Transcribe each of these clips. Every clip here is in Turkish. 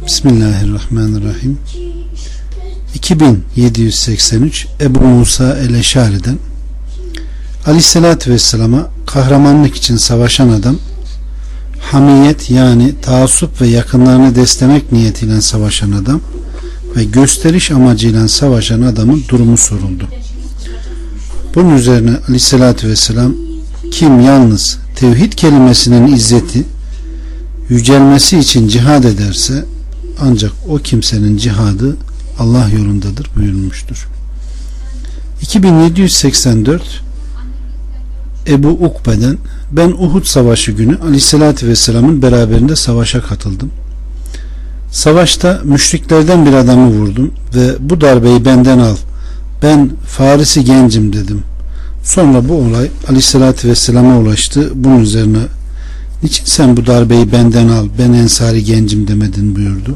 Bismillahirrahmanirrahim. 2783 Ebu Musa el-Eşari'den Aleyhisselatü Vesselam'a kahramanlık için savaşan adam, hamiyet yani taassup ve yakınlarını desteklemek niyetiyle savaşan adam ve gösteriş amacıyla savaşan adamın durumu soruldu. Bunun üzerine Aleyhisselatü Vesselam, kim yalnız tevhid kelimesinin izzeti, yücelmesi için cihad ederse ancak o kimsenin cihadı Allah yolundadır buyurmuştur. 2784 Ebu Ukbe'den, ben Uhud savaşı günü Aleyhisselatü Vesselam'ın beraberinde savaşa katıldım. Savaşta müşriklerden bir adamı vurdum ve bu darbeyi benden al, ben Farisi gencim dedim. Sonra bu olay Aleyhisselatü Vesselam'a ulaştı. Bunun üzerine niçin sen bu darbeyi benden al, ben Ensari gencim demedin buyurdu.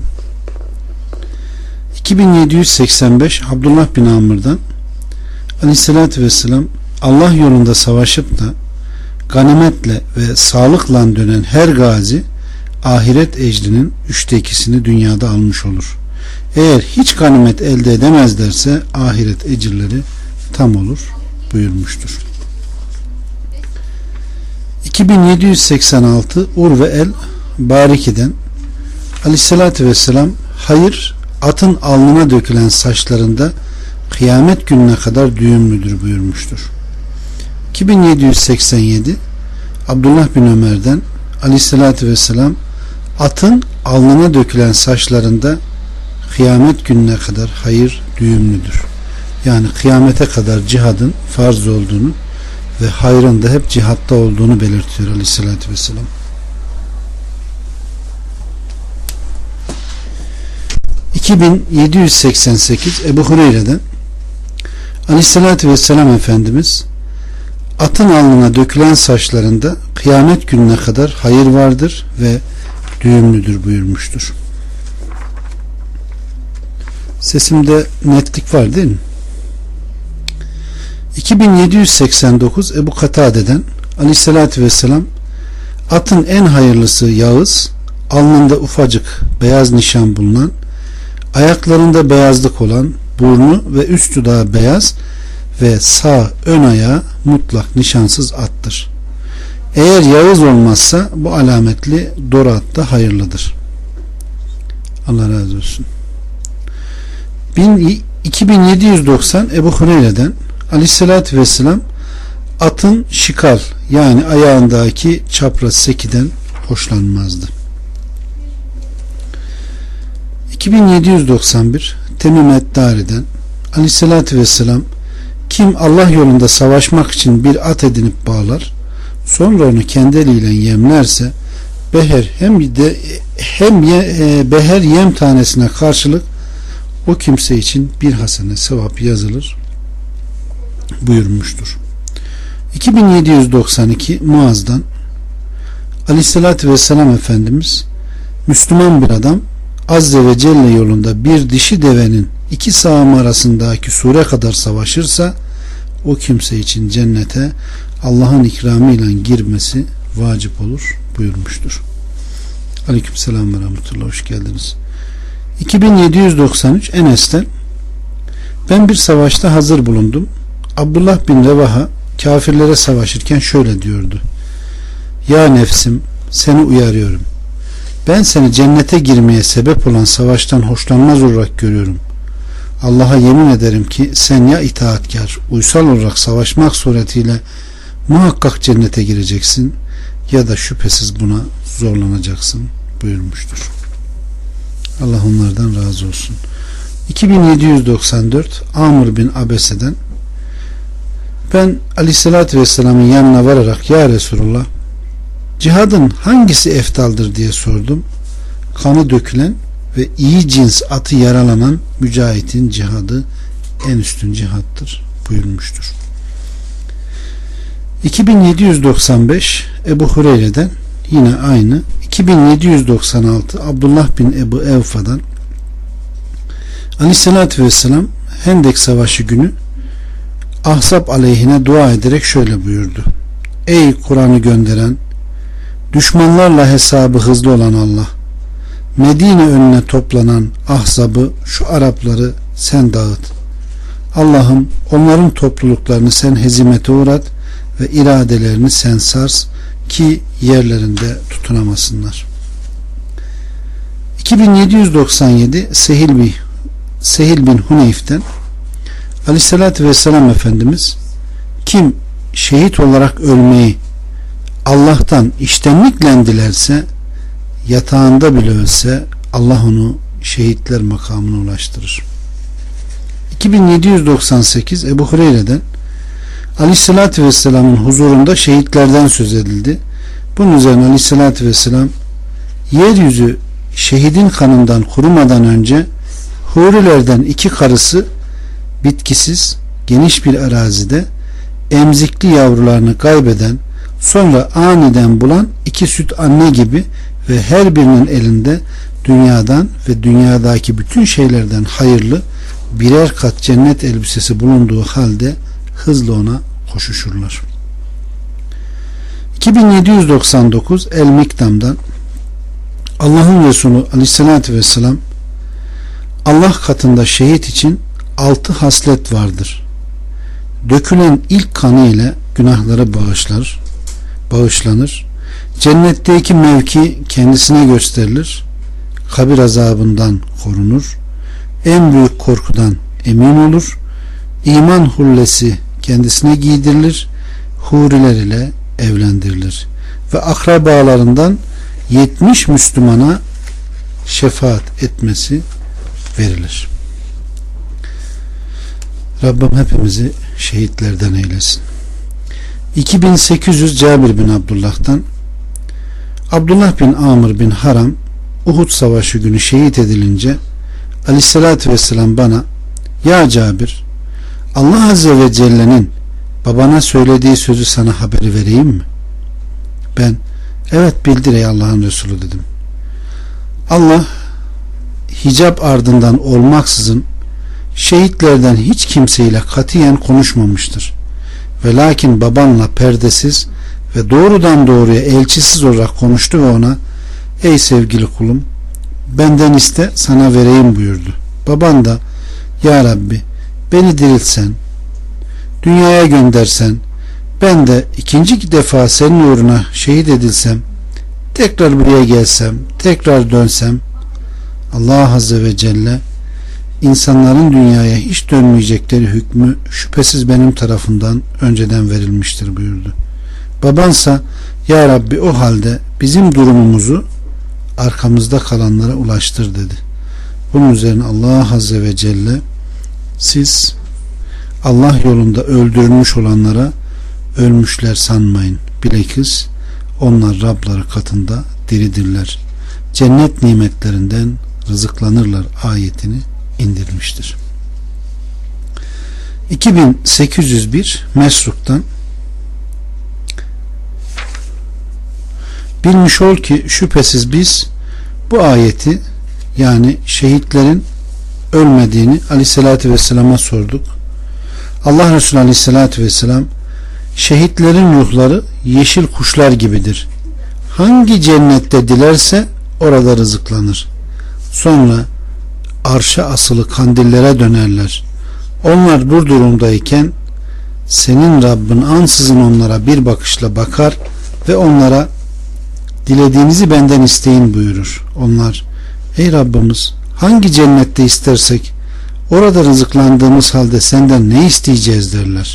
2785 Abdullah bin Amr'dan, Aleyhisselatü Vesselam, Allah yolunda savaşıp da ganimetle ve sağlıkla dönen her gazi ahiret ecrinin 2/3'ünü dünyada almış olur. Eğer hiç ganimet elde edemezlerse ahiret ecirleri tam olur buyurmuştur. 2786 Urve el-Bariki'den, Aleyhisselatü Vesselam, hayır atın alnına dökülen saçlarında kıyamet gününe kadar düğümlüdür buyurmuştur. 2787 Abdullah bin Ömer'den, Aleyhisselatü Vesselam, atın alnına dökülen saçlarında kıyamet gününe kadar hayır düğümlüdür. Yani kıyamete kadar cihadın farz olduğunu ve hayrın da hep cihatta olduğunu belirtiyor Aleyhisselatü Vesselam. 2788 Ebu Hureyre'den, Aleyhisselatü Vesselam Efendimiz, atın alnına dökülen saçlarında kıyamet gününe kadar hayır vardır ve düğümlüdür buyurmuştur. Sesimde netlik var değil mi? 2789 Ebu Katade'den, Aleyhisselatü Vesselam, atın en hayırlısı yağız, alnında ufacık beyaz nişan bulunan, ayaklarında beyazlık olan, burnu ve üst dudağı beyaz ve sağ ön ayağı mutlak nişansız attır. Eğer yağız olmazsa bu alametli doğru at da hayırlıdır. Allah razı olsun. 2790 Ebu Hureyre'den, Aleyhisselatü Vesselam, atın şikal yani ayağındaki çapraz sekiden hoşlanmazdı. 2791 Temim et-Dari'den, Aleyhisselatü Vesselam, kim Allah yolunda savaşmak için bir at edinip bağlar, sonra onu kendi eliyle yemlerse, beher yem tanesine karşılık o kimse için bir hasene sevap yazılır buyurmuştur. 2792 Muaz'dan, Aleyhisselatü Vesselam Efendimiz, Müslüman bir adam Azze ve Celle yolunda bir dişi devenin iki sağım arasındaki sure kadar savaşırsa o kimse için cennete Allah'ın ikramıyla girmesi vacip olur buyurmuştur. Aleykümselam ve rahmetullah, hoş geldiniz. 2793 Enes'ten, ben bir savaşta hazır bulundum. Abdullah bin Revaha kafirlere savaşırken şöyle diyordu: ya nefsim, seni uyarıyorum. Ben seni cennete girmeye sebep olan savaştan hoşlanmaz olarak görüyorum. Allah'a yemin ederim ki sen ya itaatkar, uysal olarak savaşmak suretiyle muhakkak cennete gireceksin ya da şüphesiz buna zorlanacaksın buyurmuştur. Allah onlardan razı olsun. 2794 Amr bin Abese'den, ben Aleyhisselatü Vesselam'ın yanına vararak ya Resulullah, cihadın hangisi eftaldır diye sordum. Kanı dökülen ve iyi cins atı yaralanan mücahitin cihadı en üstün cihattır buyurmuştur. 2795 Ebu Hureyre'den, yine aynı. 2796 Abdullah bin Ebu Evfa'dan, Aleyhisselatü Vesselam Hendek Savaşı günü Ahzab aleyhine dua ederek şöyle buyurdu: ey Kur'an'ı gönderen, düşmanlarla hesabı hızlı olan Allah, Medine önüne toplanan ahzabı, şu Arapları sen dağıt. Allah'ım onların topluluklarını sen hezimete uğrat ve iradelerini sen sars ki yerlerinde tutunamasınlar. 2797 Sehil bin Huneyf'ten Aleyhisselatü Vesselam Efendimiz, kim şehit olarak ölmeyi Allah'tan içtenlikle dilerse, yatağında bile ölse Allah onu şehitler makamına ulaştırır. 2798 Ebu Hureyre'den Aleyhisselatü Vesselam'ın huzurunda şehitlerden söz edildi. Bunun üzerine Aleyhisselatü Vesselam, yeryüzü şehidin kanından kurumadan önce hurilerden 2 karısı bitkisiz geniş bir arazide emzikli yavrularını kaybeden, sonra aniden bulan 2 süt anne gibi ve her birinin elinde dünyadan ve dünyadaki bütün şeylerden hayırlı birer kat cennet elbisesi bulunduğu halde hızla ona koşuşurlar. 2799 El-Mikdam'dan Allah'ın Resulü Aleyhisselatü Vesselam, Allah katında şehit için 6 haslet vardır. Dökülen ilk kanı ile günahları bağışlanır. Cennetteki mevki kendisine gösterilir. Kabir azabından korunur. En büyük korkudan emin olur. İman hullesi kendisine giydirilir. Huriler ile evlendirilir. Ve akrabalarından 70 Müslümana şefaat etmesi verilir. Rabbim hepimizi şehitlerden eylesin. 2800 Cabir bin Abdullah'tan Abdullah bin Amr bin Haram Uhud Savaşı günü şehit edilince Aleyhisselatü Vesselam bana, ya Cabir, Allah Azze ve Celle'nin babana söylediği sözü sana haberi vereyim mi? Ben, evet bildir ey Allah'ın Resulü dedim. Allah hicap ardından olmaksızın şehitlerden hiç kimseyle katiyen konuşmamıştır. Ve lakin babanla perdesiz ve doğrudan doğruya elçisiz olarak konuştu ve ona, ey sevgili kulum, benden iste sana vereyim buyurdu. Baban da, ya Rabbi beni diriltsen, dünyaya göndersen, ben de ikinci defa senin uğruna şehit edilsem, tekrar buraya gelsem, tekrar dönsem, Allah Azze ve Celle insanların dünyaya hiç dönmeyecekleri hükmü şüphesiz benim tarafından önceden verilmiştir buyurdu. Babansa, ya Rabbi o halde bizim durumumuzu arkamızda kalanlara ulaştır dedi. Bunun üzerine Allah Azze ve Celle, siz Allah yolunda öldürülmüş olanlara ölmüşler sanmayın. Bilakis onlar Rabları katında diridirler. Cennet nimetlerinden rızıklanırlar ayetini indirmiştir. 2801 Mesruk'tan bilmiş ol ki şüphesiz biz bu ayeti, yani şehitlerin ölmediğini Aleyhisselatü Vesselam'a sorduk. Allah Resulü Aleyhisselatü Vesselam, şehitlerin ruhları yeşil kuşlar gibidir. Hangi cennette dilerse orada rızıklanır. Sonra arşa asılı kandillere dönerler. Onlar bu durumdayken senin Rabbin ansızın onlara bir bakışla bakar ve onlara, dilediğinizi benden isteyin buyurur. Onlar, ey Rabbimiz, hangi cennette istersek orada rızıklandığımız halde senden ne isteyeceğiz derler.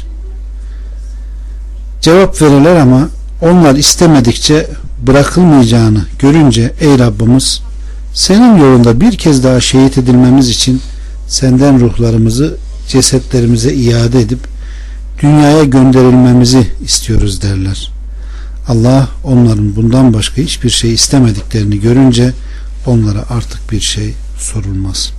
Cevap verirler ama onlar istemedikçe bırakılmayacağını görünce, ey Rabbimiz, senin yolunda bir kez daha şehit edilmemiz için senden ruhlarımızı cesetlerimize iade edip dünyaya gönderilmemizi istiyoruz derler. Allah onların bundan başka hiçbir şey istemediklerini görünce onlara artık bir şey sorulmaz.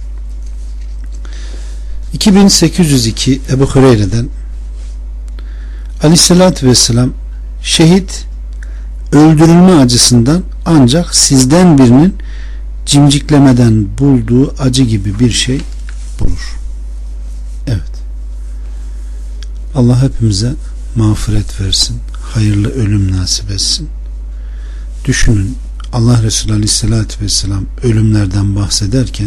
2802 Ebu Hureyre'den Aleyhisselatü Vesselam, şehit öldürülme acısından ancak sizden birinin cimciklemeden bulduğu acı gibi bir şey bulur. Evet. Allah hepimize mağfiret versin, hayırlı ölüm nasip etsin. Düşünün, Allah Resulü Aleyhisselatü Vesselam ölümlerden bahsederken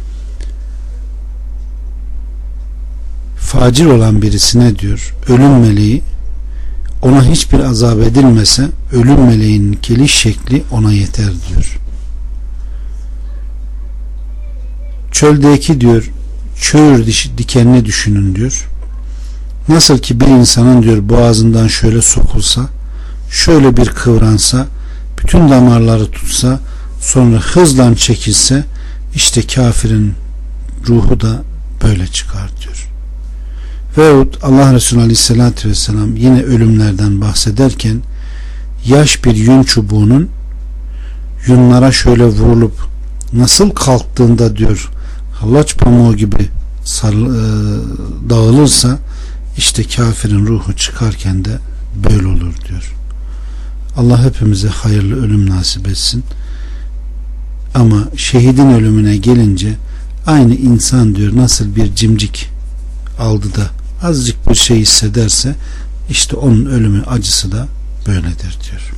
facir olan birisine diyor, ölüm meleği ona hiçbir azap edilmese ölüm meleğinin geliş şekli ona yeter diyor. Çöldeki diyor çöğür dikenini düşünün diyor. Nasıl ki bir insanın diyor boğazından şöyle sokulsa, şöyle bir kıvransa, bütün damarları tutsa, sonra hızla çekilse, işte kafirin ruhu da böyle çıkar diyor. Veyahut Allah Resulü Aleyhisselatü Vesselam yine ölümlerden bahsederken yaş bir yün çubuğunun yunlara şöyle vurulup nasıl kalktığında diyor hallaç pamuğu gibi dağılırsa, işte kafirin ruhu çıkarken de böyle olur diyor. Allah hepimize hayırlı ölüm nasip etsin. Ama şehidin ölümüne gelince aynı insan diyor nasıl bir cimcik aldı da azıcık bir şey hissederse, işte onun ölümü acısı da böyledir diyor.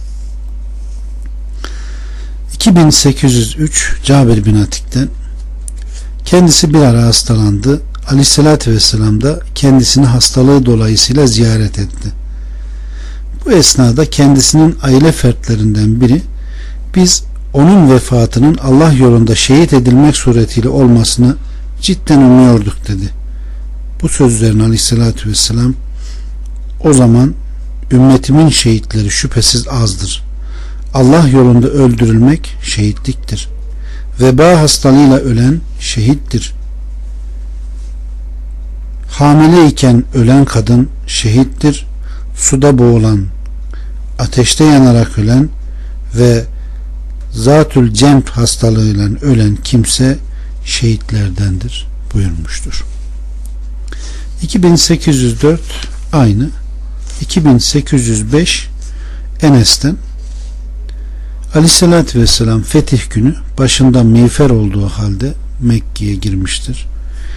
2803 Cabir bin Atik'ten, kendisi bir ara hastalandı. Aleyhissalatü vesselam da kendisini hastalığı dolayısıyla ziyaret etti. Bu esnada kendisinin aile fertlerinden biri, biz onun vefatının Allah yolunda şehit edilmek suretiyle olmasını cidden umuyorduk dedi. Bu sözlerin Aleyhissalatü vesselam, o zaman ümmetimin şehitleri şüphesiz azdır. Allah yolunda öldürülmek şehitliktir. Veba hastalığıyla ölen şehittir. Hamileyken ölen kadın şehittir. Suda boğulan, ateşte yanarak ölen ve zatül cemp hastalığıyla ölen kimse şehitlerdendir buyurmuştur. 2804 aynı. 2805 Enes'ten, Aleyhisselatü Vesselam fetih günü başında miğfer olduğu halde Mekke'ye girmiştir.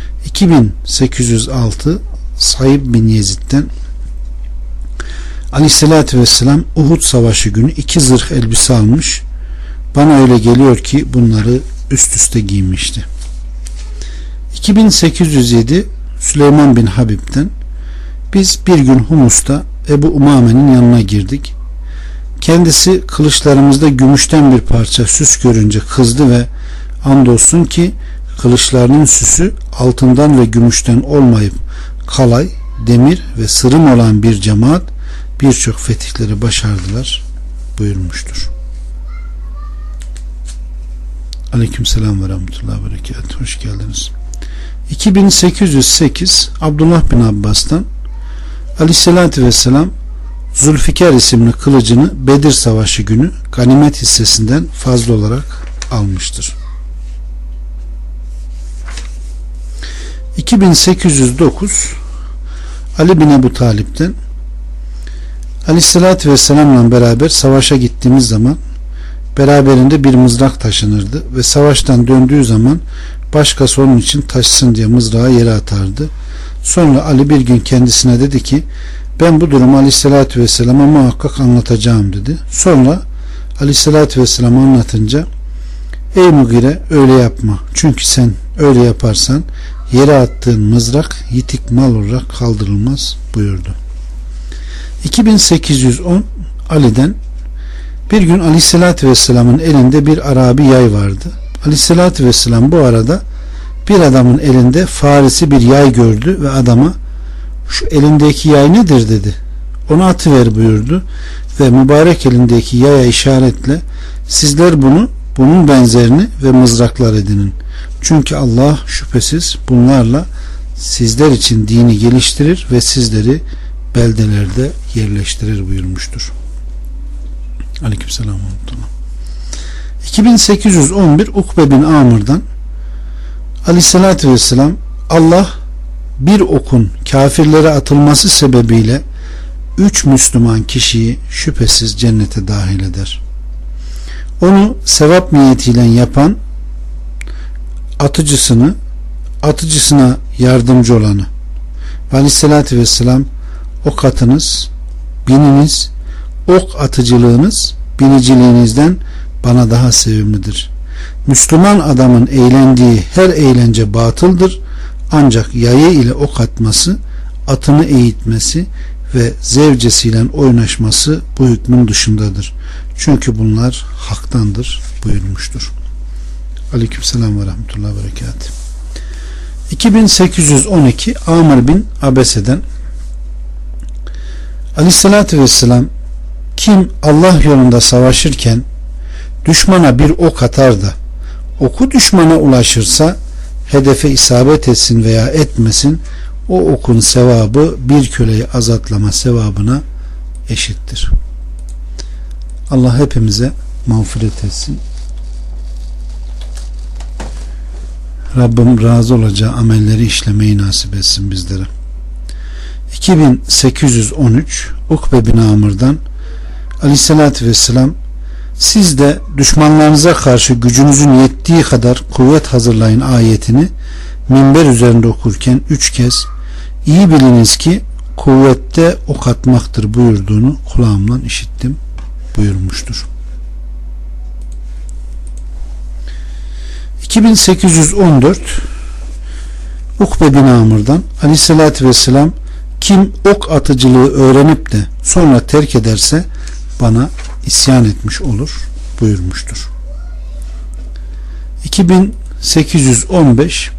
2806 Saib bin Yezid'den, Aleyhisselatü Vesselam Uhud Savaşı günü 2 zırh elbise almış. Bana öyle geliyor ki bunları üst üste giymişti. 2807 Süleyman bin Habib'den, biz bir gün Humus'ta Ebu Umame'nin yanına girdik. Kendisi kılıçlarımızda gümüşten bir parça süs görünce kızdı ve andolsun ki kılıçlarının süsü altından ve gümüşten olmayıp kalay, demir ve sırım olan bir cemaat birçok fetihleri başardılar buyurmuştur. Aleykümselam ve rahmetullahi ve berekatuhu. Hoş geldiniz. 2808 Abdullah bin Abbas'tan, Aleyhisselatü Vesselam Zülfikar isimli kılıcını Bedir Savaşı günü ganimet hissesinden fazla olarak almıştır. 2809 Ali bin Ebu Talip'ten, Aleyhisselatü Vesselam'la beraber savaşa gittiğimiz zaman beraberinde bir mızrak taşınırdı ve savaştan döndüğü zaman başkası onun için taşısın diye mızrağı yere atardı. Sonra Ali bir gün kendisine dedi ki, ben bu durumu Aleyhisselatü Vesselam'a muhakkak anlatacağım dedi. Sonra Aleyhisselatü Vesselam anlatınca, ey Mugire, öyle yapma. Çünkü sen öyle yaparsan yere attığın mızrak yitik mal olarak kaldırılmaz buyurdu. 2810 Ali'den, bir gün Aleyhisselatü Vesselam'ın elinde bir Arabi yay vardı. Aleyhisselatü Vesselam bu arada bir adamın elinde farisi bir yay gördü ve adama, şu elindeki yay nedir dedi. Onu atıver buyurdu ve mübarek elindeki yaya işaretle, sizler bunun benzerini ve mızraklar edinin. Çünkü Allah şüphesiz bunlarla sizler için dini geliştirir ve sizleri beldelerde yerleştirir buyurmuştur. Aleykümselam. 2811 Ukbe bin Amr'dan, Aleyhisselatü Vesselam, Allah bir okun kafirlere atılması sebebiyle 3 Müslüman kişiyi şüphesiz cennete dahil eder. Onu sevap niyetiyle yapan, atıcısına yardımcı olanı. Aleyhisselatü Vesselam, ok atınız, bininiz, ok atıcılığınız biniciliğinizden bana daha sevimlidir. Müslüman adamın eğlendiği her eğlence batıldır. Ancak yayı ile ok atması, atını eğitmesi ve zevcesiyle oynaşması bu hükmün dışındadır. Çünkü bunlar haktandır buyurmuştur. Aleykümselam ve rahmetullahi ve berekatuhu. 2812 Amr bin Abese'den: Aleyhissalatü vesselam, kim Allah yolunda savaşırken düşmana bir ok atar da oku düşmana ulaşırsa, hedefe isabet etsin veya etmesin, o okun sevabı bir köleyi azatlama sevabına eşittir. Allah hepimize mağfiret etsin. Rabbim razı olacağı amelleri işlemeyi nasip etsin bizlere. 2813 Ukbe bin Amr'dan: Aleyhissalatü vesselam, siz de düşmanlarınıza karşı gücünüzün yettiği kadar kuvvet hazırlayın ayetini minber üzerinde okurken 3 kez iyi biliniz ki kuvvette ok atmaktır buyurduğunu kulağımdan işittim buyurmuştur. 2814 Ukbe bin Amr'dan: Aleyhissalatü vesselam, kim ok atıcılığı öğrenip de sonra terk ederse bana isyan etmiş olur buyurmuştur. 2815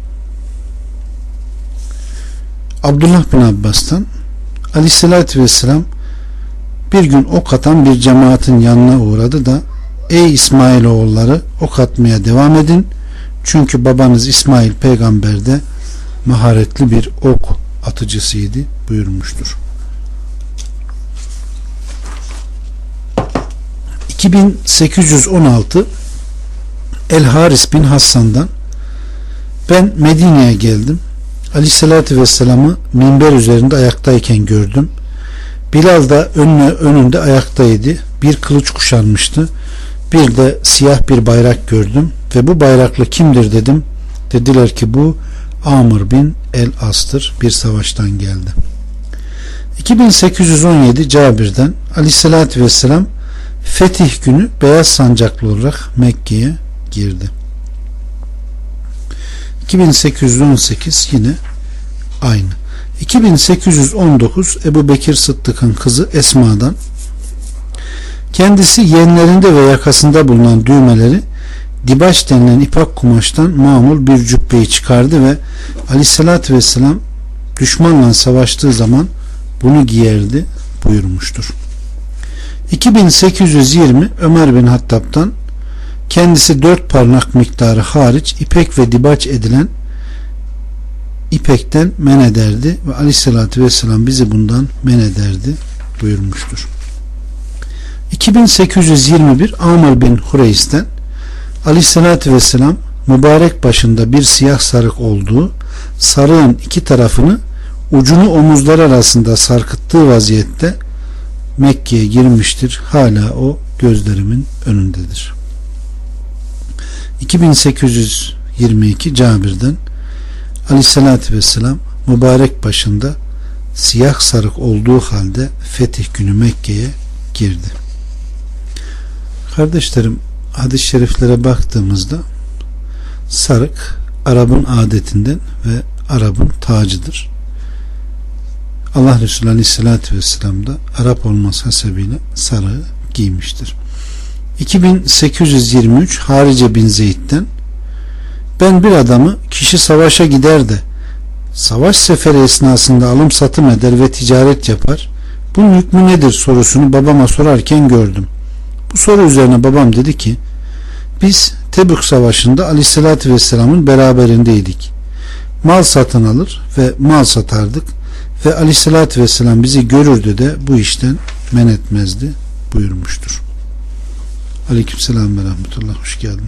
Abdullah bin Abbas'tan: Aleyhissalatü vesselam bir gün ok atan bir cemaatin yanına uğradı da, ey İsmailoğulları, ok atmaya devam edin, çünkü babanız İsmail peygamber de maharetli bir ok atıcısıydı buyurmuştur. 2816 El Haris bin Hassan'dan: ben Medine'ye geldim. Aleyhissalatü vesselam'ı minber üzerinde ayaktayken gördüm. Bilal da önünde ayaktaydı. Bir kılıç kuşanmıştı. Bir de siyah bir bayrak gördüm ve bu bayraklı kimdir dedim. Dediler ki bu Amr bin el-As'tır. Bir savaştan geldi. 2817 Cabir'den: Aleyhissalatü vesselam Fetih günü beyaz sancaklı olarak Mekke'ye girdi. 2818 yine aynı. 2819 Ebu Bekir Sıddık'ın kızı Esma'dan: kendisi yeğenlerinde ve yakasında bulunan düğmeleri dibaç denilen ipak kumaştan mamul bir cübbeyi çıkardı ve Aleyhissalatü vesselam düşmanla savaştığı zaman bunu giyerdi buyurmuştur. 2820 Ömer bin Hattab'dan: kendisi 4 parmak miktarı hariç ipek ve dibaç edilen ipekten men ederdi ve Aleyhissalatü vesselam bizi bundan men ederdi buyurmuştur. 2821 Amr bin Hureys'ten: Aleyhissalatü vesselam mübarek başında bir siyah sarık olduğu, sarığın iki tarafını ucunu omuzlar arasında sarkıttığı vaziyette Mekke'ye girmiştir. Hala o gözlerimin önündedir. 2822 Cabir'den: Aleyhissalatü vesselam mübarek başında siyah sarık olduğu halde fetih günü Mekke'ye girdi. Kardeşlerim, hadis-i şeriflere baktığımızda sarık Arap'ın adetinden ve Arap'ın tacıdır. Allah Resulü Aleyhisselatü Vesselam da Arap olması hasebiyle sarığı giymiştir. 2823 Harice bin Zeyd'den: ben bir adamı kişi savaşa gider de savaş seferi esnasında alım satım eder ve ticaret yapar, bunun hükmü nedir sorusunu babama sorarken gördüm. Bu soru üzerine babam dedi ki, biz Tebük Savaşı'nda Aleyhisselatü Vesselam'ın beraberindeydik. Mal satın alır ve mal satardık ve Aleyhisselatü Vesselam bizi görürdü de bu işten men etmezdi buyurmuştur. Aleykümselam ve rahmetullah, hoş geldin.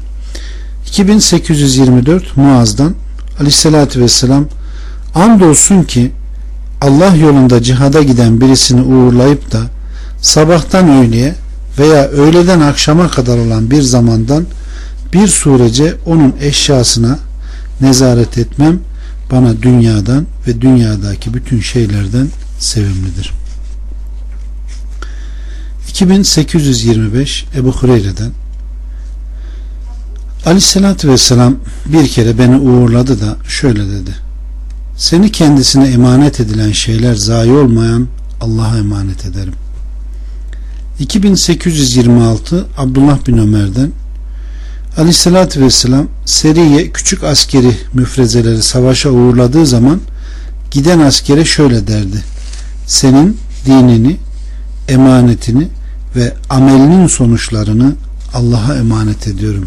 2824 Muaz'dan: Aleyhisselatü Vesselam andolsun ki Allah yolunda cihada giden birisini uğurlayıp da sabahtan öğleye veya öğleden akşama kadar olan bir zamandan bir sürece onun eşyasına nezaret etmem bana dünyadan ve dünyadaki bütün şeylerden sevimlidir. 2825 Ebu Hureyre'den: Aleyhissalatü vesselam bir kere beni uğurladı da şöyle dedi: seni kendisine emanet edilen şeyler zayi olmayan Allah'a emanet ederim. 2826 Abdullah bin Ömer'den: Aleyhissalatü vesselam seriye küçük askeri müfrezeleri savaşa uğurladığı zaman giden askere şöyle derdi: senin dinini, emanetini ve amelinin sonuçlarını Allah'a emanet ediyorum.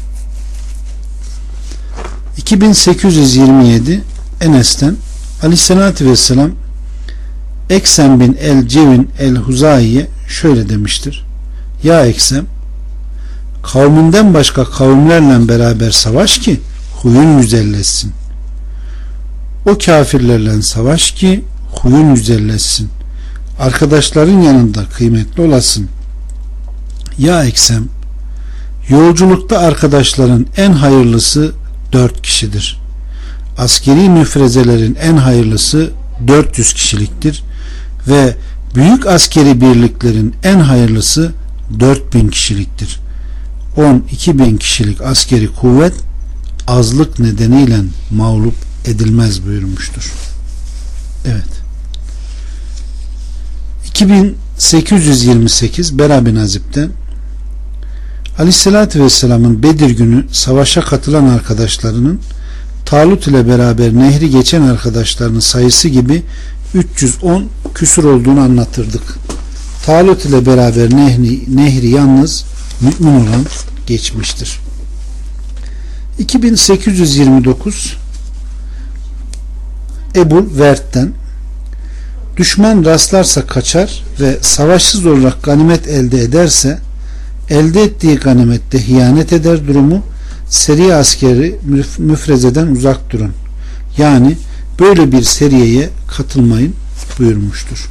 2827 Enes'ten: Aleyhissalatü vesselam Eksem bin el-Cevin el-Huzayi'ye şöyle demiştir: ya Eksem, kavminden başka kavimlerle beraber savaş ki huyun güzelleşsin. O kafirlerle savaş ki huyun güzelleşsin. Arkadaşların yanında kıymetli olasın. Ya Eksem, yolculukta arkadaşların en hayırlısı 4 kişidir. Askeri müfrezelerin en hayırlısı 400 kişiliktir ve büyük askeri birliklerin en hayırlısı 4000 kişiliktir. 12.000 kişilik askeri kuvvet azlık nedeniyle mağlup edilmez buyurmuştur. Evet. 2828 Bera bin Azib'den: Aleyhissalatü Vesselam'ın Bedir günü savaşa katılan arkadaşlarının Talut ile beraber nehri geçen arkadaşlarının sayısı gibi 310 küsur olduğunu anlatırdık. Talut ile beraber nehri yalnız mümin olan geçmiştir. 2829 Ebu Vert'ten: düşman rastlarsa kaçar ve savaşsız olarak ganimet elde ederse elde ettiği ganimette hiyanet eder durumu seri askeri müfrezeden uzak durun. Yani böyle bir seriyeye katılmayın buyurmuştur.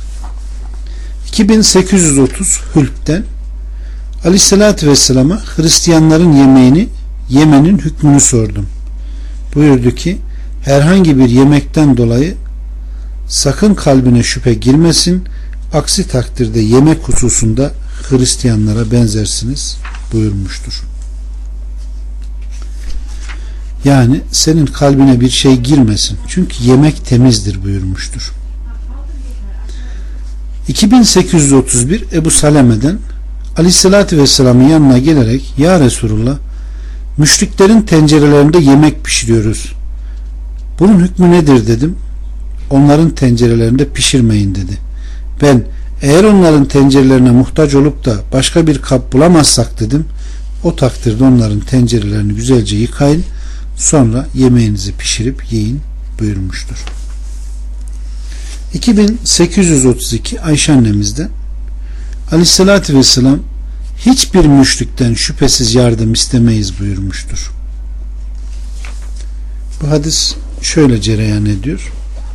2830 Hülp'ten: Aleyhissalatü Vesselam'a Hristiyanların yemenin hükmünü sordum. Buyurdu ki, herhangi bir yemekten dolayı sakın kalbine şüphe girmesin, aksi takdirde yemek hususunda Hristiyanlara benzersiniz buyurmuştur. Yani senin kalbine bir şey girmesin, çünkü yemek temizdir buyurmuştur. 2831 Ebu Saleme'den: Aleyhissalatü Vesselam'ın yanına gelerek, ya Resulullah, müşriklerin tencerelerinde yemek pişiriyoruz, bunun hükmü nedir dedim. Onların tencerelerinde pişirmeyin dedi. Ben, eğer onların tencerelerine muhtaç olup da başka bir kap bulamazsak dedim, o takdirde onların tencerelerini güzelce yıkayın, sonra yemeğinizi pişirip yiyin buyurmuştur. 2832 Ayşe annemizden: Aleyhissalatü Vesselam hiçbir müşrikten şüphesiz yardım istemeyiz buyurmuştur. Bu hadis şöyle cereyan ediyor.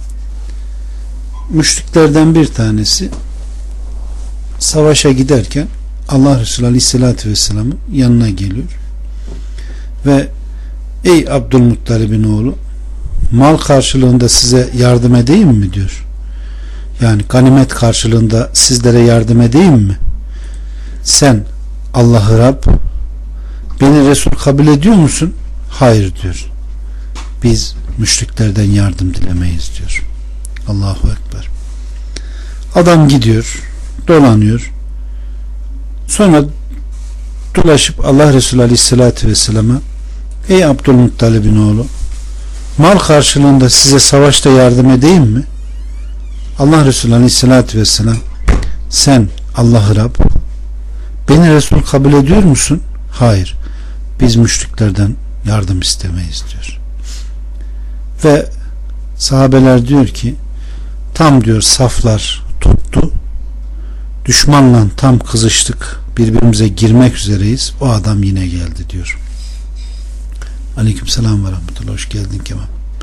Müşriklerden bir tanesi savaşa giderken Allah Resulü Aleyhisselatü Vesselam'ın yanına geliyor ve ey Abdülmuttalib'in oğlu, mal karşılığında size yardım edeyim mi diyor. Yani ganimet karşılığında sizlere yardım edeyim mi? Sen Allah'ı Rab, beni Resul kabul ediyor musun? Hayır diyor. Biz müşriklerden yardım dilemeyiz diyor. Allahu Ekber. Adam gidiyor, dolanıyor. Sonra dolaşıp Allah Resulü Aleyhisselatü Vesselam'a, ey Abdülmuttalib'in oğlu, mal karşılığında size savaşta yardım edeyim mi? Allah Resulü Aleyhisselatü Vesselam, sen Allah'ı Rab, beni Resul kabul ediyor musun? Hayır. Biz müşriklerden yardım istemeyiz diyor. Ve sahabeler diyor ki, tam diyor saflar tuttu, düşmanla tam kızıştık, birbirimize girmek üzereyiz, o adam yine geldi diyor. Aleykümselam ve rahmetullah, hoş geldin Kemal.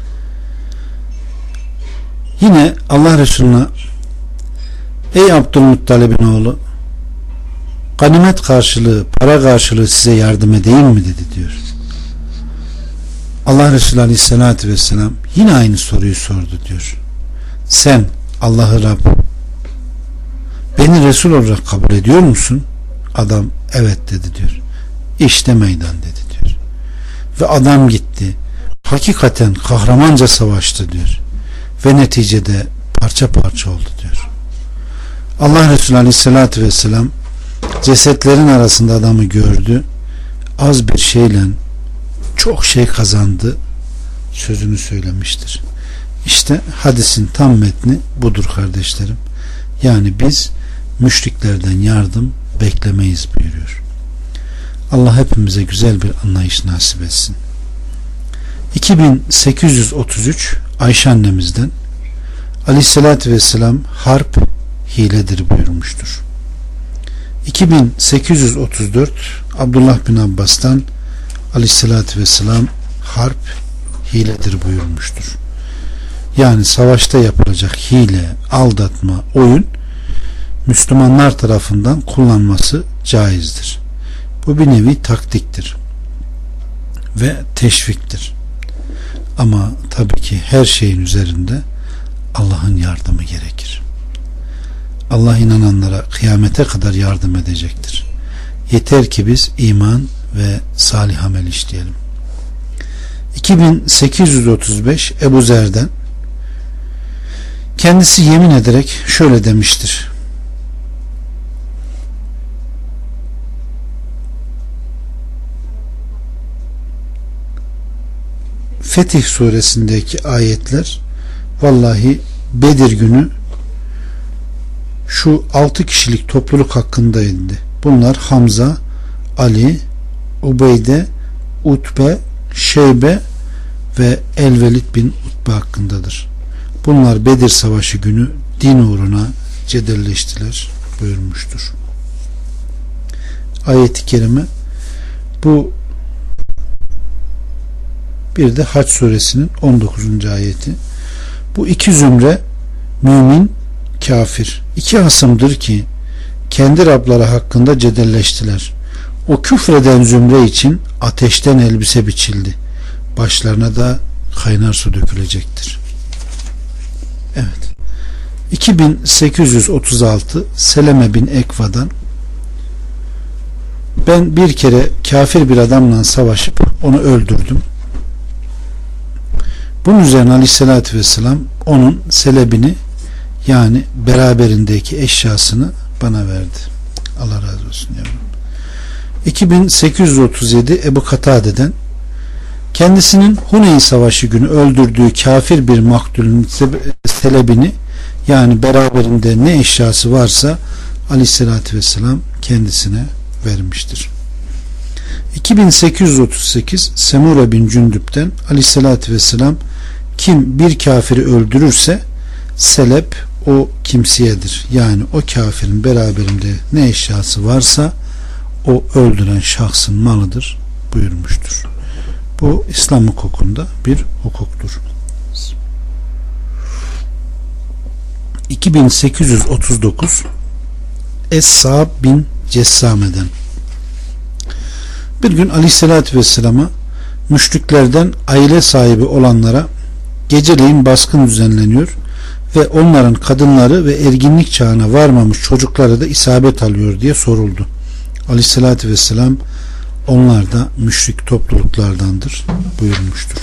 Yine Allah Resulü'ne, ey Abdülmuttalib'in oğlu, ganimet karşılığı, para karşılığı size yardım edeyim mi dedi diyor. Allah Resulü Aleyhisselatü Vesselam yine aynı soruyu sordu diyor. Sen Allah'ı Rab, beni Resul olarak kabul ediyor musun? Adam evet dedi diyor. İşte meydan dedi diyor. ve adam gitti. Hakikaten kahramanca savaştı diyor. Ve neticede parça parça oldu diyor. Allah Resulü Aleyhisselatü Vesselam cesetlerin arasında adamı gördü. Az bir şeyle çok şey kazandı sözünü söylemiştir. İşte hadisin tam metni budur kardeşlerim. Yani biz müşriklerden yardım beklemeyiz buyuruyor. Allah hepimize güzel bir anlayış nasip etsin. 2833 Ayşe annemizden Aleyhisselatü Vesselam harp hiledir buyurmuştur. 2834 Abdullah bin Abbas'tan Aleyhisselatü Vesselam harp hiledir buyurmuştur. Yani savaşta yapılacak hile, aldatma, oyun Müslümanlar tarafından kullanması caizdir. Bu bir nevi taktiktir ve teşviktir. Ama tabii ki her şeyin üzerinde Allah'ın yardımı gerekir. Allah inananlara kıyamete kadar yardım edecektir. Yeter ki biz iman ve salih amel işleyelim. 2835 Ebu Zer'den kendisi yemin ederek şöyle demiştir: Fetih suresindeki ayetler vallahi Bedir günü şu 6 kişilik topluluk hakkında indi. Bunlar Hamza, Ali, Ubeyde, Utbe, Şeybe ve El-Velid bin Utbe hakkındadır. Bunlar Bedir Savaşı günü din uğruna cedelleştiler buyurmuştur. Ayet-i kerime bu. Bir de Hac suresinin 19. ayeti. Bu iki zümre mümin, kafir. İki hasımdır ki kendi Rabları hakkında cedelleştiler. O küfreden zümre için ateşten elbise biçildi. Başlarına da kaynar su dökülecektir. Evet. 2836 Seleme bin Ekva'dan ben bir kere kafir bir adamla savaşıp onu öldürdüm. Bunun üzerine Aleyhisselatü Vesselam onun selebini yani beraberindeki eşyasını bana verdi. Allah razı olsun yavrum. 2837 Ebu Katade'den kendisinin Huneyn Savaşı günü öldürdüğü kafir bir maktulün selebini yani beraberinde ne eşyası varsa Aleyhisselatü Vesselam kendisine vermiştir. 2838 Semure bin Cündüp'ten Aleyhisselatü Vesselam kim bir kafiri öldürürse selep o kimseyedir. Yani o kafirin beraberinde ne eşyası varsa o öldüren şahsın malıdır buyurmuştur. Bu İslam hukukunda bir hukuktur. 2839 Es-Sa'b bin Cessame'den bir gün Aleyhisselatü Vesselam'a müşriklerden aile sahibi olanlara geceleyin baskın düzenleniyor ve onların kadınları ve erginlik çağına varmamış çocukları da isabet alıyor diye soruldu. Aleyhissalatü vesselam onlar da müşrik topluluklardandır buyurmuştur.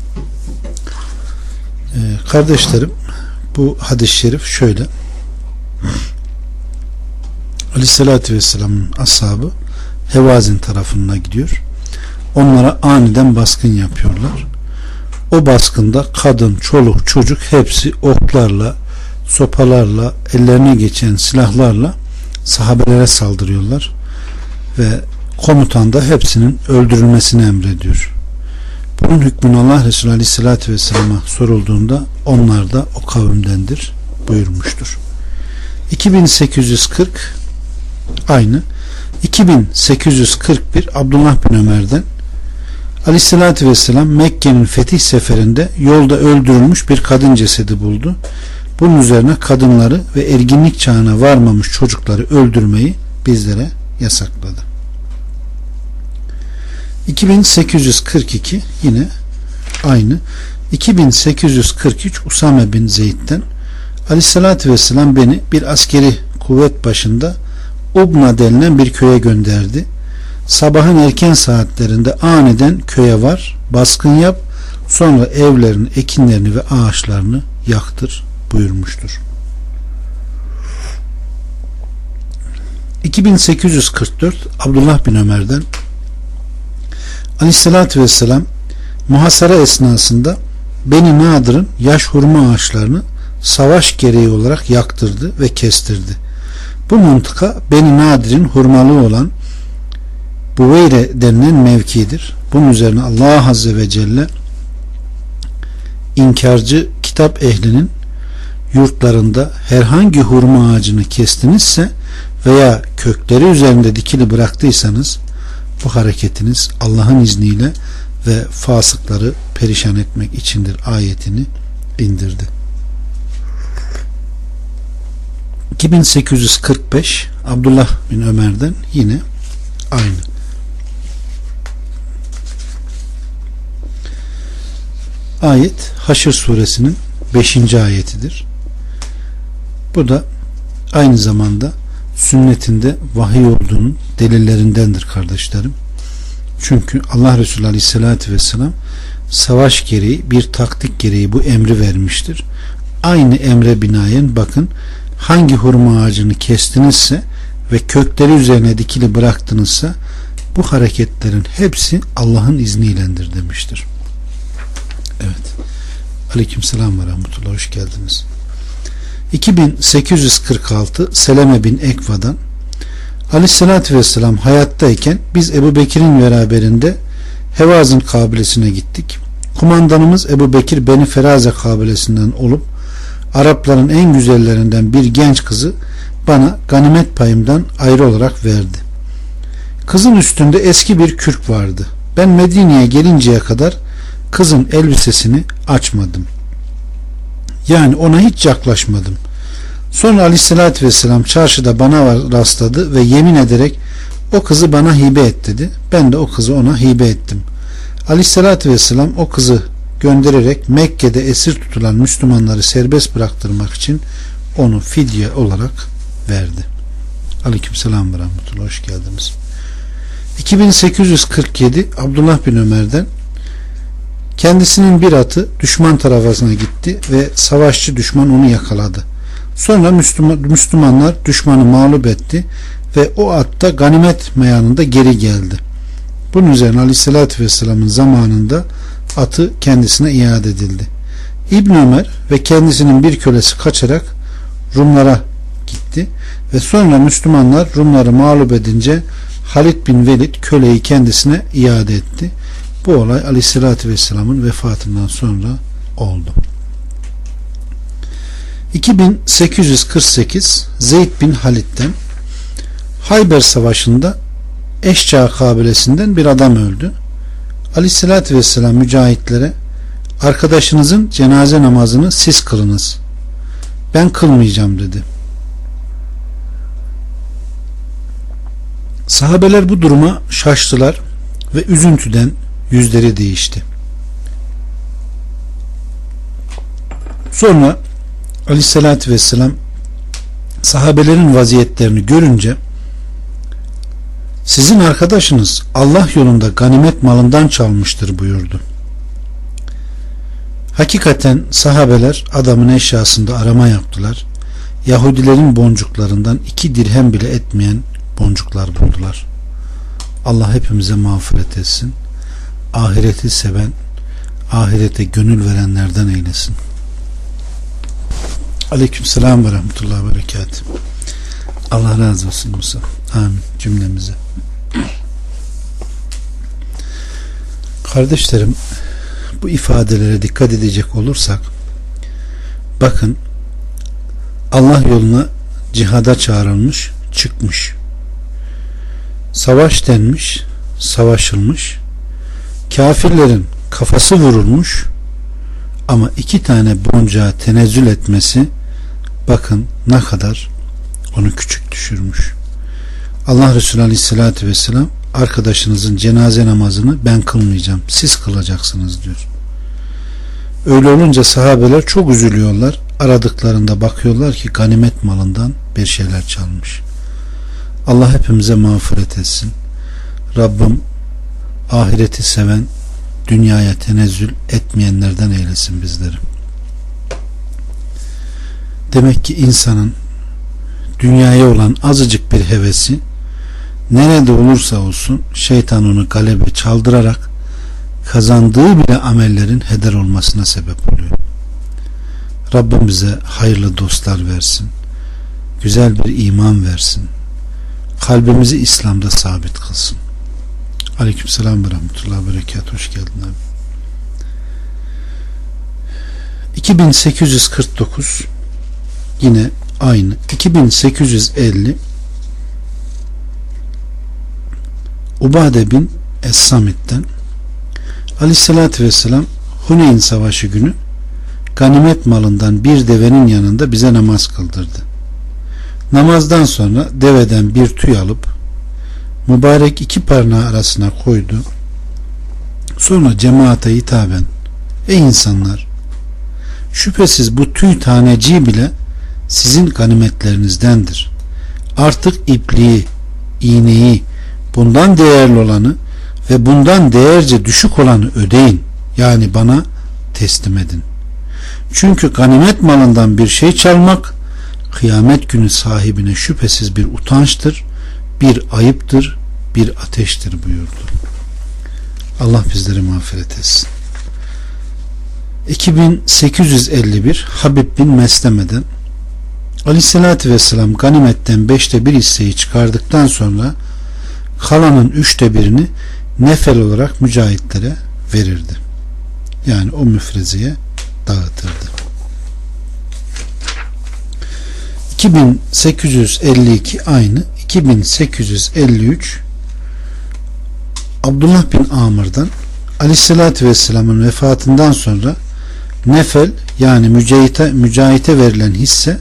Kardeşlerim, bu hadis-i şerif şöyle: Aleyhissalatü vesselamın ashabı Hevazin tarafına gidiyor. Onlara aniden baskın yapıyorlar. O baskında kadın, çoluk, çocuk hepsi oklarla, sopalarla, ellerine geçen silahlarla sahabelere saldırıyorlar ve komutan da hepsinin öldürülmesini emrediyor. Bunun hükmünü Allah Resulü Aleyhisselatü Vesselam'a sorulduğunda onlar da o kavimdendir buyurmuştur. 2840 aynı. 2841 Abdullah bin Ömer'den Aleyhisselatü Vesselam Mekke'nin fetih seferinde yolda öldürülmüş bir kadın cesedi buldu. Bunun üzerine kadınları ve erginlik çağına varmamış çocukları öldürmeyi bizlere yasakladı. 2842 yine aynı. 2843 Usame bin Zeyd'den Aleyhisselatü Vesselam beni bir askeri kuvvet başında Ubna denilen bir köye gönderdi. sabahın erken saatlerinde aniden köye var, baskın yap, sonra evlerin ekinlerini ve ağaçlarını yaktır buyurmuştur. 2844 Abdullah bin Ömer'den Aleyhisselatü Vesselam muhasara esnasında Beni Nadır'ın yaş hurma ağaçlarını savaş gereği olarak yaktırdı ve kestirdi. Bu mıntıka Beni Nadir'in hurmalığı olan Buveyre denilen mevkidir. Bunun üzerine Allah Azze ve Celle inkarcı kitap ehlinin yurtlarında herhangi hurma ağacını kestinizse veya kökleri üzerinde dikili bıraktıysanız bu hareketiniz Allah'ın izniyle ve fasıkları perişan etmek içindir ayetini indirdi. 2845 Abdullah bin Ömer'den yine aynı. Ayet Haşr suresinin 5. ayetidir. Bu da aynı zamanda sünnetinde vahiy olduğunun delillerindendir kardeşlerim. Çünkü Allah Resulü Aleyhisselatü Vesselam savaş gereği bir taktik gereği bu emri vermiştir. Aynı emre binaen bakın hangi hurma ağacını kestinizse ve kökleri üzerine dikili bıraktınızsa bu hareketlerin hepsi Allah'ın izniylendir demiştir. Evet. Aleykümselam ve rahmetullah. Hoş geldiniz. 2846 Seleme bin Ekva'dan Aleyhisselatü Vesselam hayattayken biz Ebu Bekir'in beraberinde Hevazın kabilesine gittik. Kumandanımız Ebu Bekir Beni Feraze kabilesinden olup Arapların en güzellerinden bir genç kızı bana ganimet payımdan ayrı olarak verdi. Kızın üstünde eski bir kürk vardı. Ben Medine'ye gelinceye kadar kızın elbisesini açmadım. Yani ona hiç yaklaşmadım. Sonra Aleyhisselatü Vesselam çarşıda bana rastladı ve yemin ederek o kızı bana hibe et dedi. Ben de o kızı ona hibe ettim. Aleyhisselatü Vesselam o kızı göndererek Mekke'de esir tutulan Müslümanları serbest bıraktırmak için onu fidye olarak verdi. Aleykümselam ve rahmetullah. Hoş geldiniz. 2847 Abdullah bin Ömer'den kendisinin bir atı düşman tarafına gitti ve savaşçı düşman onu yakaladı. Sonra Müslümanlar düşmanı mağlup etti ve o at da ganimet meyanında geri geldi. Bunun üzerine Aleyhisselatü Vesselam'ın zamanında atı kendisine iade edildi. İbn Ömer ve kendisinin bir kölesi kaçarak Rumlara gitti ve sonra Müslümanlar Rumları mağlup edince Halid bin Velid köleyi kendisine iade etti. Bu olay Aleyhisselatü Vesselam'ın vefatından sonra oldu. 2848 Zeyd bin Halid'den Hayber Savaşı'nda Eşça kabilesinden bir adam öldü. Aleyhisselatü Vesselam mücahitlere arkadaşınızın cenaze namazını siz kılınız. Ben kılmayacağım dedi. Sahabeler bu duruma şaştılar ve üzüntüden yüzleri değişti. Sonra Aleyhisselatü Vesselam sahabelerin vaziyetlerini görünce sizin arkadaşınız Allah yolunda ganimet malından çalmıştır buyurdu. Hakikaten sahabeler adamın eşyasında arama yaptılar. Yahudilerin boncuklarından 2 dirhem bile etmeyen boncuklar buldular. Allah hepimize mağfiret etsin. Ahireti seven, ahirete gönül verenlerden eylesin. Aleykümselam ve rahmetullahi ve berekatuhu. Allah razı olsun Musa. Amin cümlemize. Kardeşlerim, bu ifadelere dikkat edecek olursak bakın Allah yoluna cihada çağrılmış, çıkmış. Savaş denmiş, savaşılmış. Kafirlerin kafası vurulmuş ama 2 tane boncuğa tenezzül etmesi bakın ne kadar onu küçük düşürmüş. Allah Resulü Aleyhisselatü Vesselam arkadaşınızın cenaze namazını ben kılmayacağım, siz kılacaksınız diyor. Öyle olunca sahabeler çok üzülüyorlar. Aradıklarında bakıyorlar ki ganimet malından bir şeyler çalmış. Allah hepimize mağfiret etsin. Rabbim ahireti seven, dünyaya tenezzül etmeyenlerden eylesin bizleri. Demek ki insanın dünyaya olan azıcık bir hevesi nerede olursa olsun şeytan onu galebe çaldırarak kazandığı bile amellerin heder olmasına sebep oluyor. Rabbim bize hayırlı dostlar versin. Güzel bir iman versin. Kalbimizi İslam'da sabit kılsın. Aleykümselam ve rahmetullahi ve berekatuhu. Hoş geldin abi. 2849 yine aynı. 2850 Ubade bin Es-Samit'ten Aleyhisselatü Vesselam Huneyn Savaşı günü ganimet malından bir devenin yanında bize namaz kıldırdı. Namazdan sonra deveden bir tüy alıp mübarek iki parmağı arasına koydu. Sonra cemaate hitaben: ey insanlar, şüphesiz bu tüy taneciği bile sizin ganimetlerinizdendir. Artık ipliği, iğneyi, bundan değerli olanı ve bundan değerce düşük olanı ödeyin. Yani bana teslim edin. Çünkü ganimet malından bir şey çalmak kıyamet günü sahibine şüphesiz bir utançtır, bir ayıptır, bir ateştir buyurdu. Allah bizleri mağfiret etsin. 2851 Habib bin Mesleme'den Aleyhisselatü Vesselam ganimetten 5'te 1 hisseyi çıkardıktan sonra kalanın 3'te 1'ini nefel olarak mücahitlere verirdi. Yani o müfrezeye dağıtırdı. 2852 aynı. 2853 Abdullah bin Amr'dan Aleyhisselatü Vesselam'ın vefatından sonra nefel yani mücahite verilen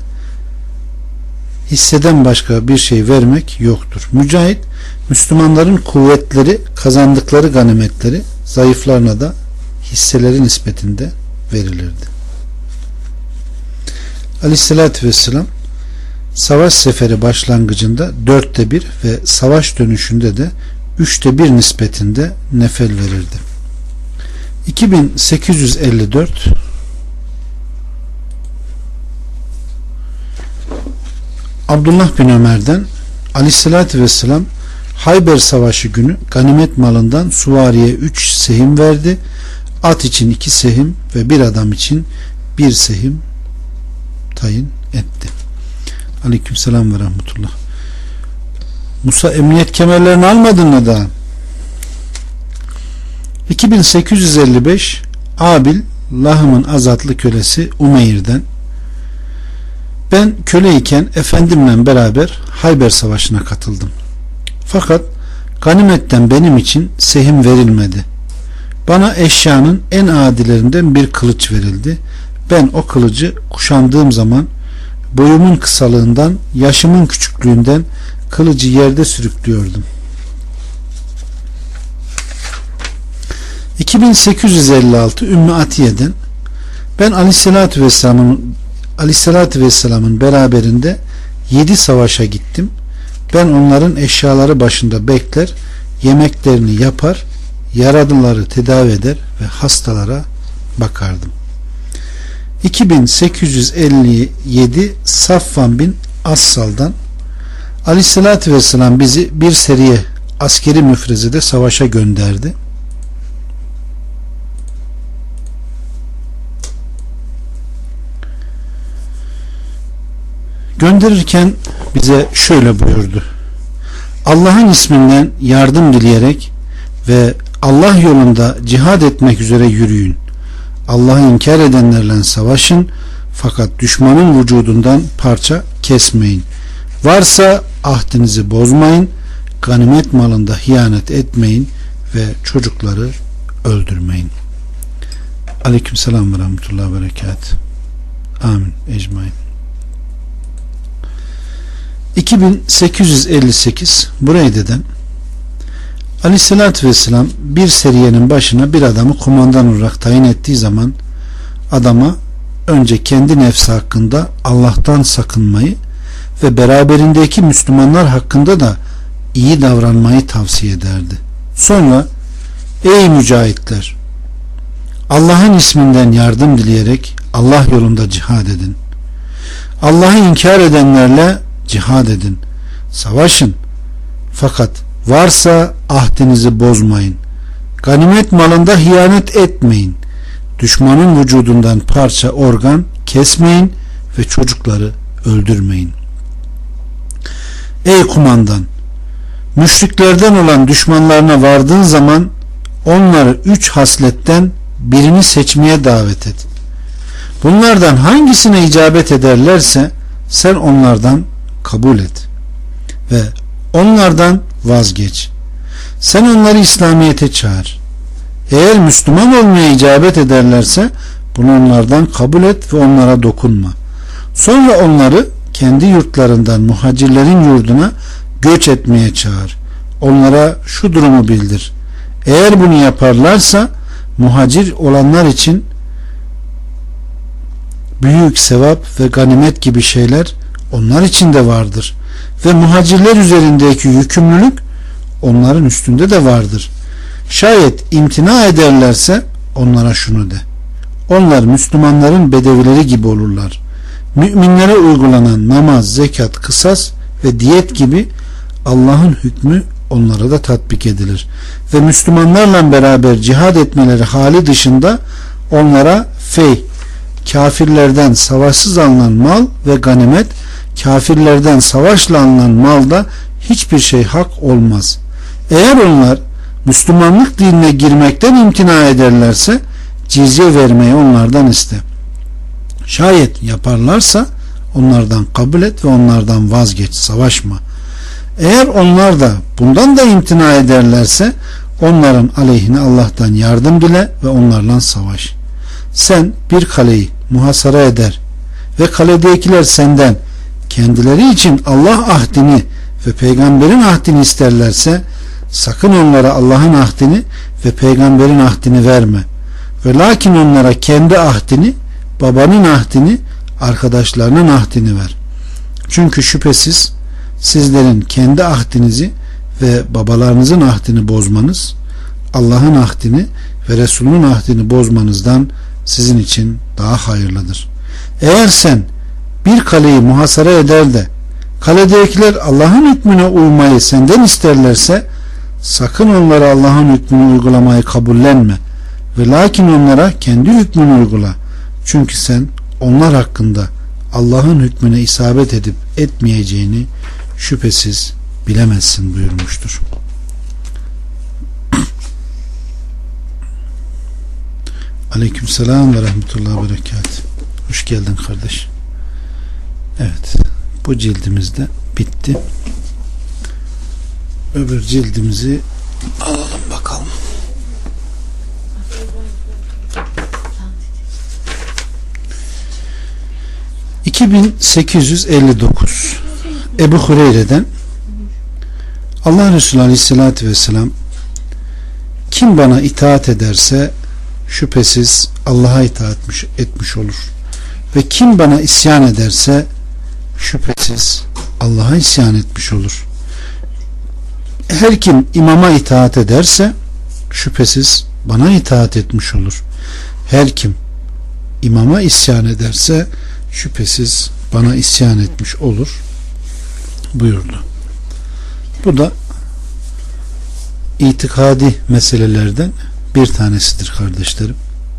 hisseden başka bir şey vermek yoktur. Mücahit Müslümanların kuvvetleri kazandıkları ganimetleri zayıflarına da hisseleri nispetinde verilirdi. Aleyhisselatü Vesselam savaş seferi başlangıcında 4'te 1 ve savaş dönüşünde de 3'te 1 nispetinde nefel verirdi. 2854 Abdullah bin Ömer'den Aleyhisselatü Vesselam Hayber Savaşı günü ganimet malından suvariye 3 sehim verdi. At için 2 sehim ve bir adam için 1 sehim tayin etti. Aleykümselam ve rahmetullah. Musa, emniyet kemerlerini almadın mı daha? 2855 Abil Lahım'ın azatlı kölesi Umeyr'den: ben köleyken efendimle beraber Hayber Savaşı'na katıldım. Fakat ganimetten benim için sehim verilmedi. Bana eşyanın en adilerinden bir kılıç verildi. Ben o kılıcı kuşandığım zaman boyumun kısalığından, yaşımın küçüklüğünden kılıcı yerde sürüklüyordum. 2856 Ümmü Atiye'den: ben Aleyhisselatü Vesselam'ın beraberinde 7 savaşa gittim. Ben onların eşyaları başında bekler, yemeklerini yapar, yaralıları tedavi eder ve hastalara bakardım. 2857 Safvan bin Assal'dan: Aleyhisselatü Vesselam bizi bir seriye askeri müfrezede savaşa gönderdi. Gönderirken bize şöyle buyurdu: Allah'ın isminden yardım dileyerek ve Allah yolunda cihad etmek üzere yürüyün. Allah'ı inkar edenlerle savaşın, fakat düşmanın vücudundan parça kesmeyin. Varsa ahdinizi bozmayın, ganimet malında hıyanet etmeyin ve çocukları öldürmeyin. Aleykümselam ve rahmetullahi ve berekat. Amin. Ecmaîn. 2858 Bureyde'den Aleyhisselatü Vesselam bir seriyenin başına bir adamı kumandan olarak tayin ettiği zaman adama önce kendi nefsi hakkında Allah'tan sakınmayı ve beraberindeki Müslümanlar hakkında da iyi davranmayı tavsiye ederdi. Sonra ey mücahitler, Allah'ın isminden yardım dileyerek Allah yolunda cihad edin. Allah'ı inkar edenlerle cihad edin. Savaşın. Fakat varsa ahdinizi bozmayın. Ganimet malında hıyanet etmeyin. Düşmanın vücudundan parça organ kesmeyin ve çocukları öldürmeyin. Ey kumandan! Müşriklerden olan düşmanlarına vardığın zaman onları 3 hasletten birini seçmeye davet et. Bunlardan hangisine icabet ederlerse sen onlardan kabul et ve onlardan vazgeç. Sen onları İslamiyet'e çağır. Eğer Müslüman olmaya icabet ederlerse bunu onlardan kabul et ve onlara dokunma. Sonra onları kendi yurtlarından muhacirlerin yurduna göç etmeye çağır. Onlara şu durumu bildir. Eğer bunu yaparlarsa muhacir olanlar için büyük sevap ve ganimet gibi şeyler onlar için de vardır. Ve muhacirler üzerindeki yükümlülük onların üstünde de vardır. Şayet imtina ederlerse onlara şunu de. Onlar Müslümanların bedevileri gibi olurlar. Müminlere uygulanan namaz, zekat, kısas ve diyet gibi Allah'ın hükmü onlara da tatbik edilir. Ve Müslümanlarla beraber cihad etmeleri hali dışında onlara fey, kafirlerden savaşsız alınan mal ve ganimet, kafirlerden savaşla alınan malda hiçbir şey hak olmaz. Eğer onlar Müslümanlık dinine girmekten imtina ederlerse cizye vermeyi onlardan iste. Şayet yaparlarsa onlardan kabul et ve onlardan vazgeç, savaşma. Eğer onlar da bundan da imtina ederlerse onların aleyhine Allah'tan yardım dile ve onlarla savaş. Sen bir kaleyi muhasara eder ve kaledekiler senden kendileri için Allah ahdini ve peygamberin ahdini isterlerse sakın onlara Allah'ın ahdini ve peygamberin ahdini verme. Ve lakin onlara kendi ahdini, babanın ahdini, arkadaşlarının ahdini ver. Çünkü şüphesiz sizlerin kendi ahdinizi ve babalarınızın ahdini bozmanız, Allah'ın ahdini ve Resulünün ahdini bozmanızdan sizin için daha hayırlıdır. Eğer sen bir kaleyi muhasara eder de kaledekiler Allah'ın hükmüne uymayı senden isterlerse sakın onlara Allah'ın hükmünü uygulamayı kabullenme ve lakin onlara kendi hükmünü uygula. Çünkü sen onlar hakkında Allah'ın hükmüne isabet edip etmeyeceğini şüphesiz bilemezsin buyurmuştur. Aleykümselam ve rahmetullahi ve berekatuhu. Hoş geldin kardeş. Evet, bu cildimiz de bitti. Öbür cildimizi alalım bakalım. (2859) Ebu Hureyre'den Allah Resulü Aleyhisselatü Vesselam kim bana itaat ederse şüphesiz Allah'a itaat etmiş olur ve kim bana isyan ederse şüphesiz Allah'a isyan etmiş olur. Her kim imama itaat ederse şüphesiz bana itaat etmiş olur. Her kim imama isyan ederse şüphesiz bana isyan etmiş olur buyurdu. Bu da itikadi meselelerden bir tanesidir kardeşlerim.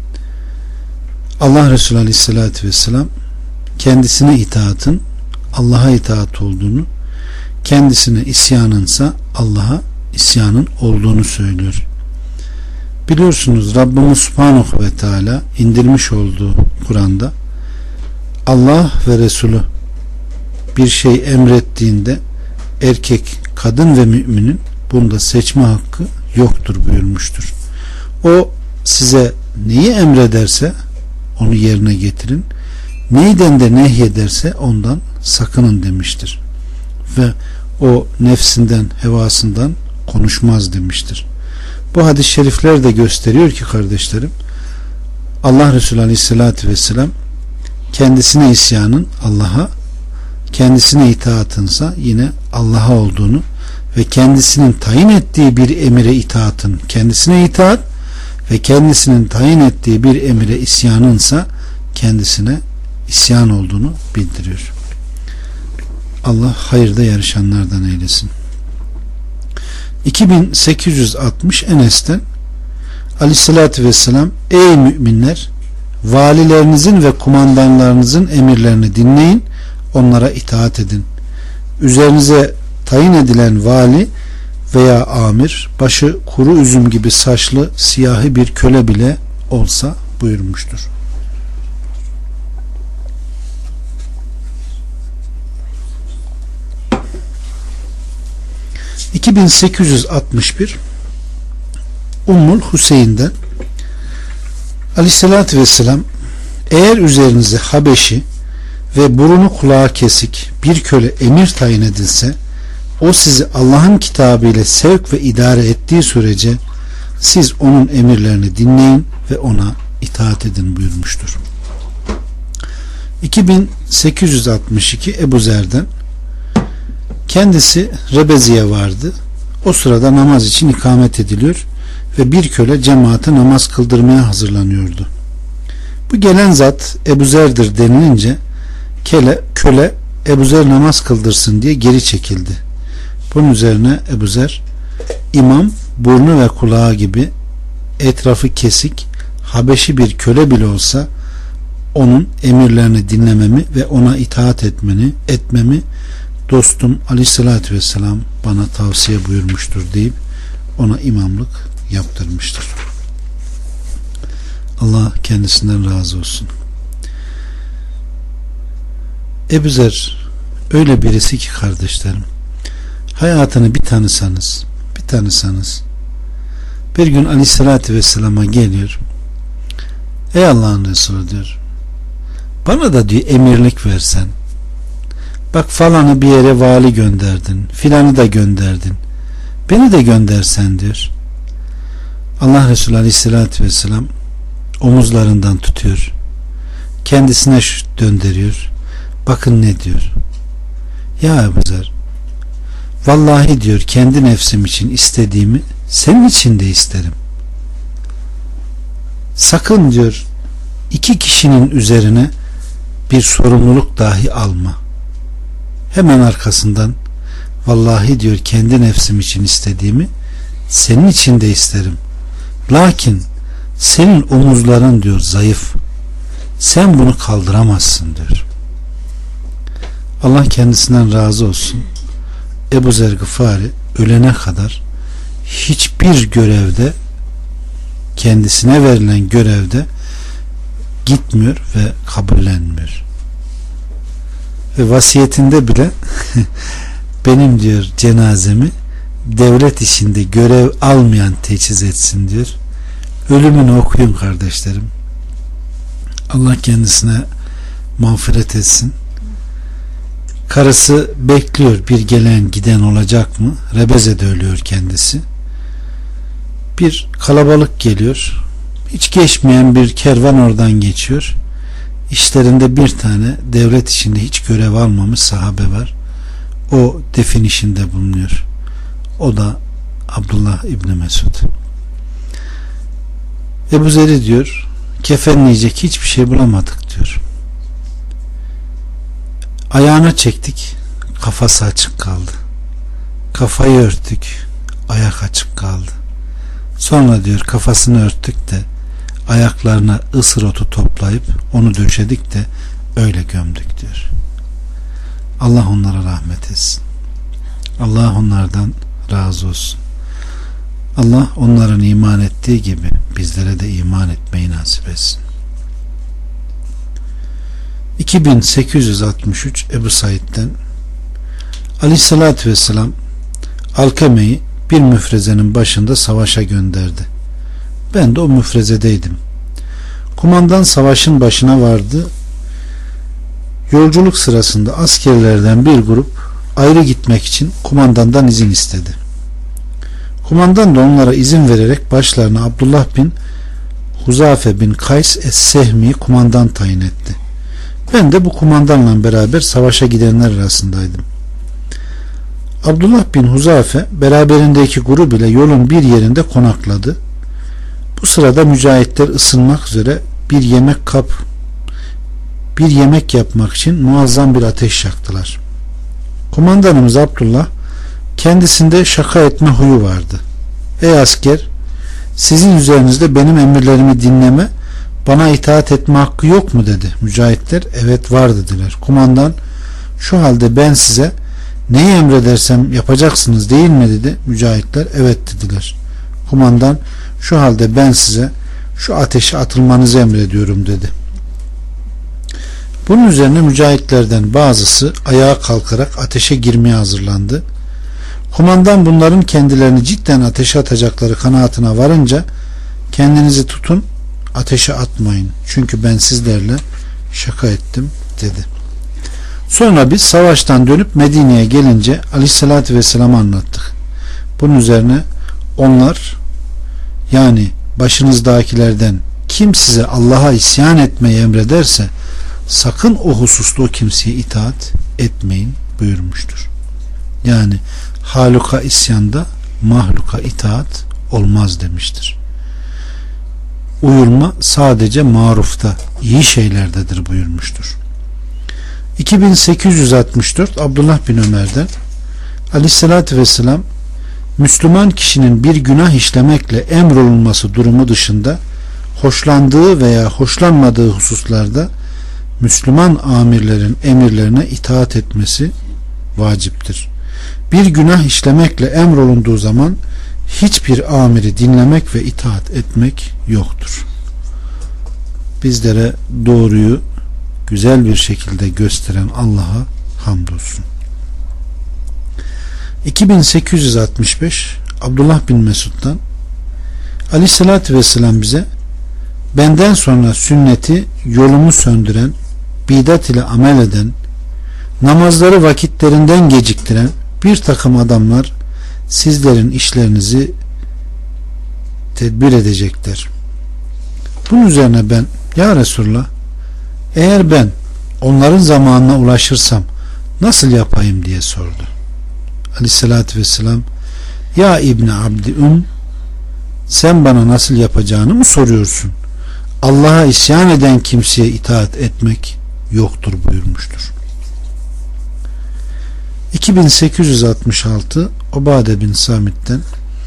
Allah Resulü Aleyhisselatü Vesselam kendisine itaatın Allah'a itaat olduğunu, kendisine isyanınsa Allah'a isyanın olduğunu söylüyor. Biliyorsunuz Rabbimiz Subhanahu ve Teala indirmiş olduğu Kur'an'da Allah ve Resulü bir şey emrettiğinde erkek, kadın ve müminin bunda seçme hakkı yoktur buyurmuştur. O size neyi emrederse onu yerine getirin, neyden de nehyederse ondan sakının demiştir. Ve o nefsinden, hevasından konuşmaz demiştir. Bu hadis-i şerifler de gösteriyor ki kardeşlerim, Allah Resulü Aleyhisselatü Vesselam kendisine isyanın Allah'a, kendisine itaatınsa yine Allah'a olduğunu ve kendisinin tayin ettiği bir emire itaatın kendisine itaat ve kendisinin tayin ettiği bir emire isyanınsa kendisine isyan olduğunu bildiriyor. Allah hayırda yarışanlardan eylesin. 2860 Enes'ten Aleyhisselatü Vesselam: ey müminler, valilerinizin ve kumandanlarınızın emirlerini dinleyin, onlara itaat edin. Üzerinize tayin edilen vali veya amir başı kuru üzüm gibi saçlı siyahi bir köle bile olsa buyurmuştur. (2861) Ummul Hüseyin'den Aleyhisselatü Vesselam: eğer üzerinize Habeşi ve burunu kulağı kesik bir köle emir tayin edilse, o sizi Allah'ın kitabı ile sevk ve idare ettiği sürece siz onun emirlerini dinleyin ve ona itaat edin buyurmuştur. 2862 Ebu Zer'den: kendisi Rebezi'ye vardı. O sırada namaz için ikamet ediliyor ve bir köle cemaate namaz kıldırmaya hazırlanıyordu. Bu gelen zat Ebu Zer'dir denilince köle Ebu Zer namaz kıldırsın diye geri çekildi. Bunun üzerine Ebu Zer, imam burnu ve kulağı gibi etrafı kesik Habeşi bir köle bile olsa onun emirlerini dinlememi ve ona itaat etmemi dostum Aleyhisselatü Vesselam bana tavsiye buyurmuştur deyip ona imamlık yaptırmıştır. Allah kendisinden razı olsun. Ebu Zer öyle birisi ki kardeşlerim, hayatını bir tanısanız bir gün Aleyhisselatü Vesselam'a geliyor. Ey Allah'ın Resulü diyor, bana da diyor emirlik versen, bak falanı bir yere vali gönderdin, filanı da gönderdin, beni de göndersen diyor. Allah Resulü Aleyhisselatü Vesselam omuzlarından tutuyor, kendisine döndürüyor. Bakın ne diyor: ya Ebu Zer, vallahi diyor kendi nefsim için istediğimi senin için de isterim. Sakın diyor iki kişinin üzerine bir sorumluluk dahi alma. Hemen arkasından vallahi diyor kendi nefsim için istediğimi senin için de isterim. Lakin senin omuzların diyor zayıf. Sen bunu kaldıramazsın diyor. Allah kendisinden razı olsun. Ebu Zer Gıfari ölene kadar hiçbir görevde, kendisine verilen görevde gitmiyor ve kabullenmiyor. Ve vasiyetinde bile benim diyor cenazemi devlet işinde görev almayan teçhiz etsin diyor. Ölümünü okuyun kardeşlerim. Allah kendisine mağfiret etsin. Karısı bekliyor, bir gelen giden olacak mı? Rebeze'de ölüyor kendisi. Bir kalabalık geliyor. Hiç geçmeyen bir kervan oradan geçiyor. İşlerinde bir tane devlet işinde hiç görev almamış sahabe var. O defin işinde bulunuyor. O da Abdullah İbni Mesud. Ebu Zer'i diyor kefenleyecek hiçbir şey bulamadık diyor. Ayağına çektik, kafası açık kaldı. Kafayı örttük, ayak açık kaldı. Sonra diyor kafasını örttük de ayaklarına ısır otu toplayıp onu döşedik de öyle gömdük diyor. Allah onlara rahmet etsin. Allah onlardan razı olsun. Allah onların iman ettiği gibi bizlere de iman etmeyi nasip etsin. 2863 Ebu Said'den Aleyhisselatü Vesselam Alkame'yi bir müfrezenin başında savaşa gönderdi. Ben de o müfrezedeydim. Kumandan savaşın başına vardı. Yolculuk sırasında askerlerden bir grup ayrı gitmek için kumandandan izin istedi. Kumandan da onlara izin vererek başlarına Abdullah bin Huzafe bin Kays Es-Sehmi'yi kumandan tayin etti. Ben de bu kumandanla beraber savaşa gidenler arasındaydım. Abdullah bin Huzafe beraberindeki grup ile yolun bir yerinde konakladı. Bu sırada mücahitler ısınmak üzere bir yemek yapmak için muazzam bir ateş yaktılar. Kumandanımız Abdullah, kendisinde şaka etme huyu vardı. Ey asker, sizin üzerinizde benim emirlerimi dinleme, bana itaat etme hakkı yok mu dedi. Mücahitler evet var dediler. Kumandan, şu halde ben size neyi emredersem yapacaksınız değil mi dedi. Mücahitler evet dediler. Kumandan, şu halde ben size şu ateşe atılmanızı emrediyorum dedi. Bunun üzerine mücahitlerden bazısı ayağa kalkarak ateşe girmeye hazırlandı. Kumandan bunların kendilerini cidden ateşe atacakları kanaatine varınca, kendinizi tutun, ateşe atmayın, çünkü ben sizlerle şaka ettim dedi. Sonra biz savaştan dönüp Medine'ye gelince Aleyhisselatü Vesselam'ı anlattık. Bunun üzerine onlar, yani başınızdakilerden kim size Allah'a isyan etmeyi emrederse sakın o hususta o kimseye itaat etmeyin buyurmuştur. Yani haluka isyanda mahluka itaat olmaz demiştir. Uyulma sadece marufta, iyi şeylerdedir buyurmuştur. 2864 Abdullah bin Ömer'den, Aleyhisselatü Vesselam, Müslüman kişinin bir günah işlemekle emrolunması durumu dışında hoşlandığı veya hoşlanmadığı hususlarda Müslüman amirlerin emirlerine itaat etmesi vaciptir. Bir günah işlemekle emrolunduğu zaman hiçbir amiri dinlemek ve itaat etmek yoktur. Bizlere doğruyu güzel bir şekilde gösteren Allah'a hamdolsun. 2865 Abdullah bin Mesud'dan, Aleyhisselatü Vesselam bize, benden sonra sünneti, yolumu söndüren, bidat ile amel eden, namazları vakitlerinden geciktiren bir takım adamlar sizlerin işlerinizi tedbir edecekler. Bunun üzerine ben, ya Resulullah, eğer ben onların zamanına ulaşırsam nasıl yapayım diye sordu. Aleyhissalatü vesselam, ya İbni Abdi'ün, sen bana nasıl yapacağını mı soruyorsun? Allah'a isyan eden kimseye itaat etmek yoktur buyurmuştur. 2866 Ubade bin Samit'ten,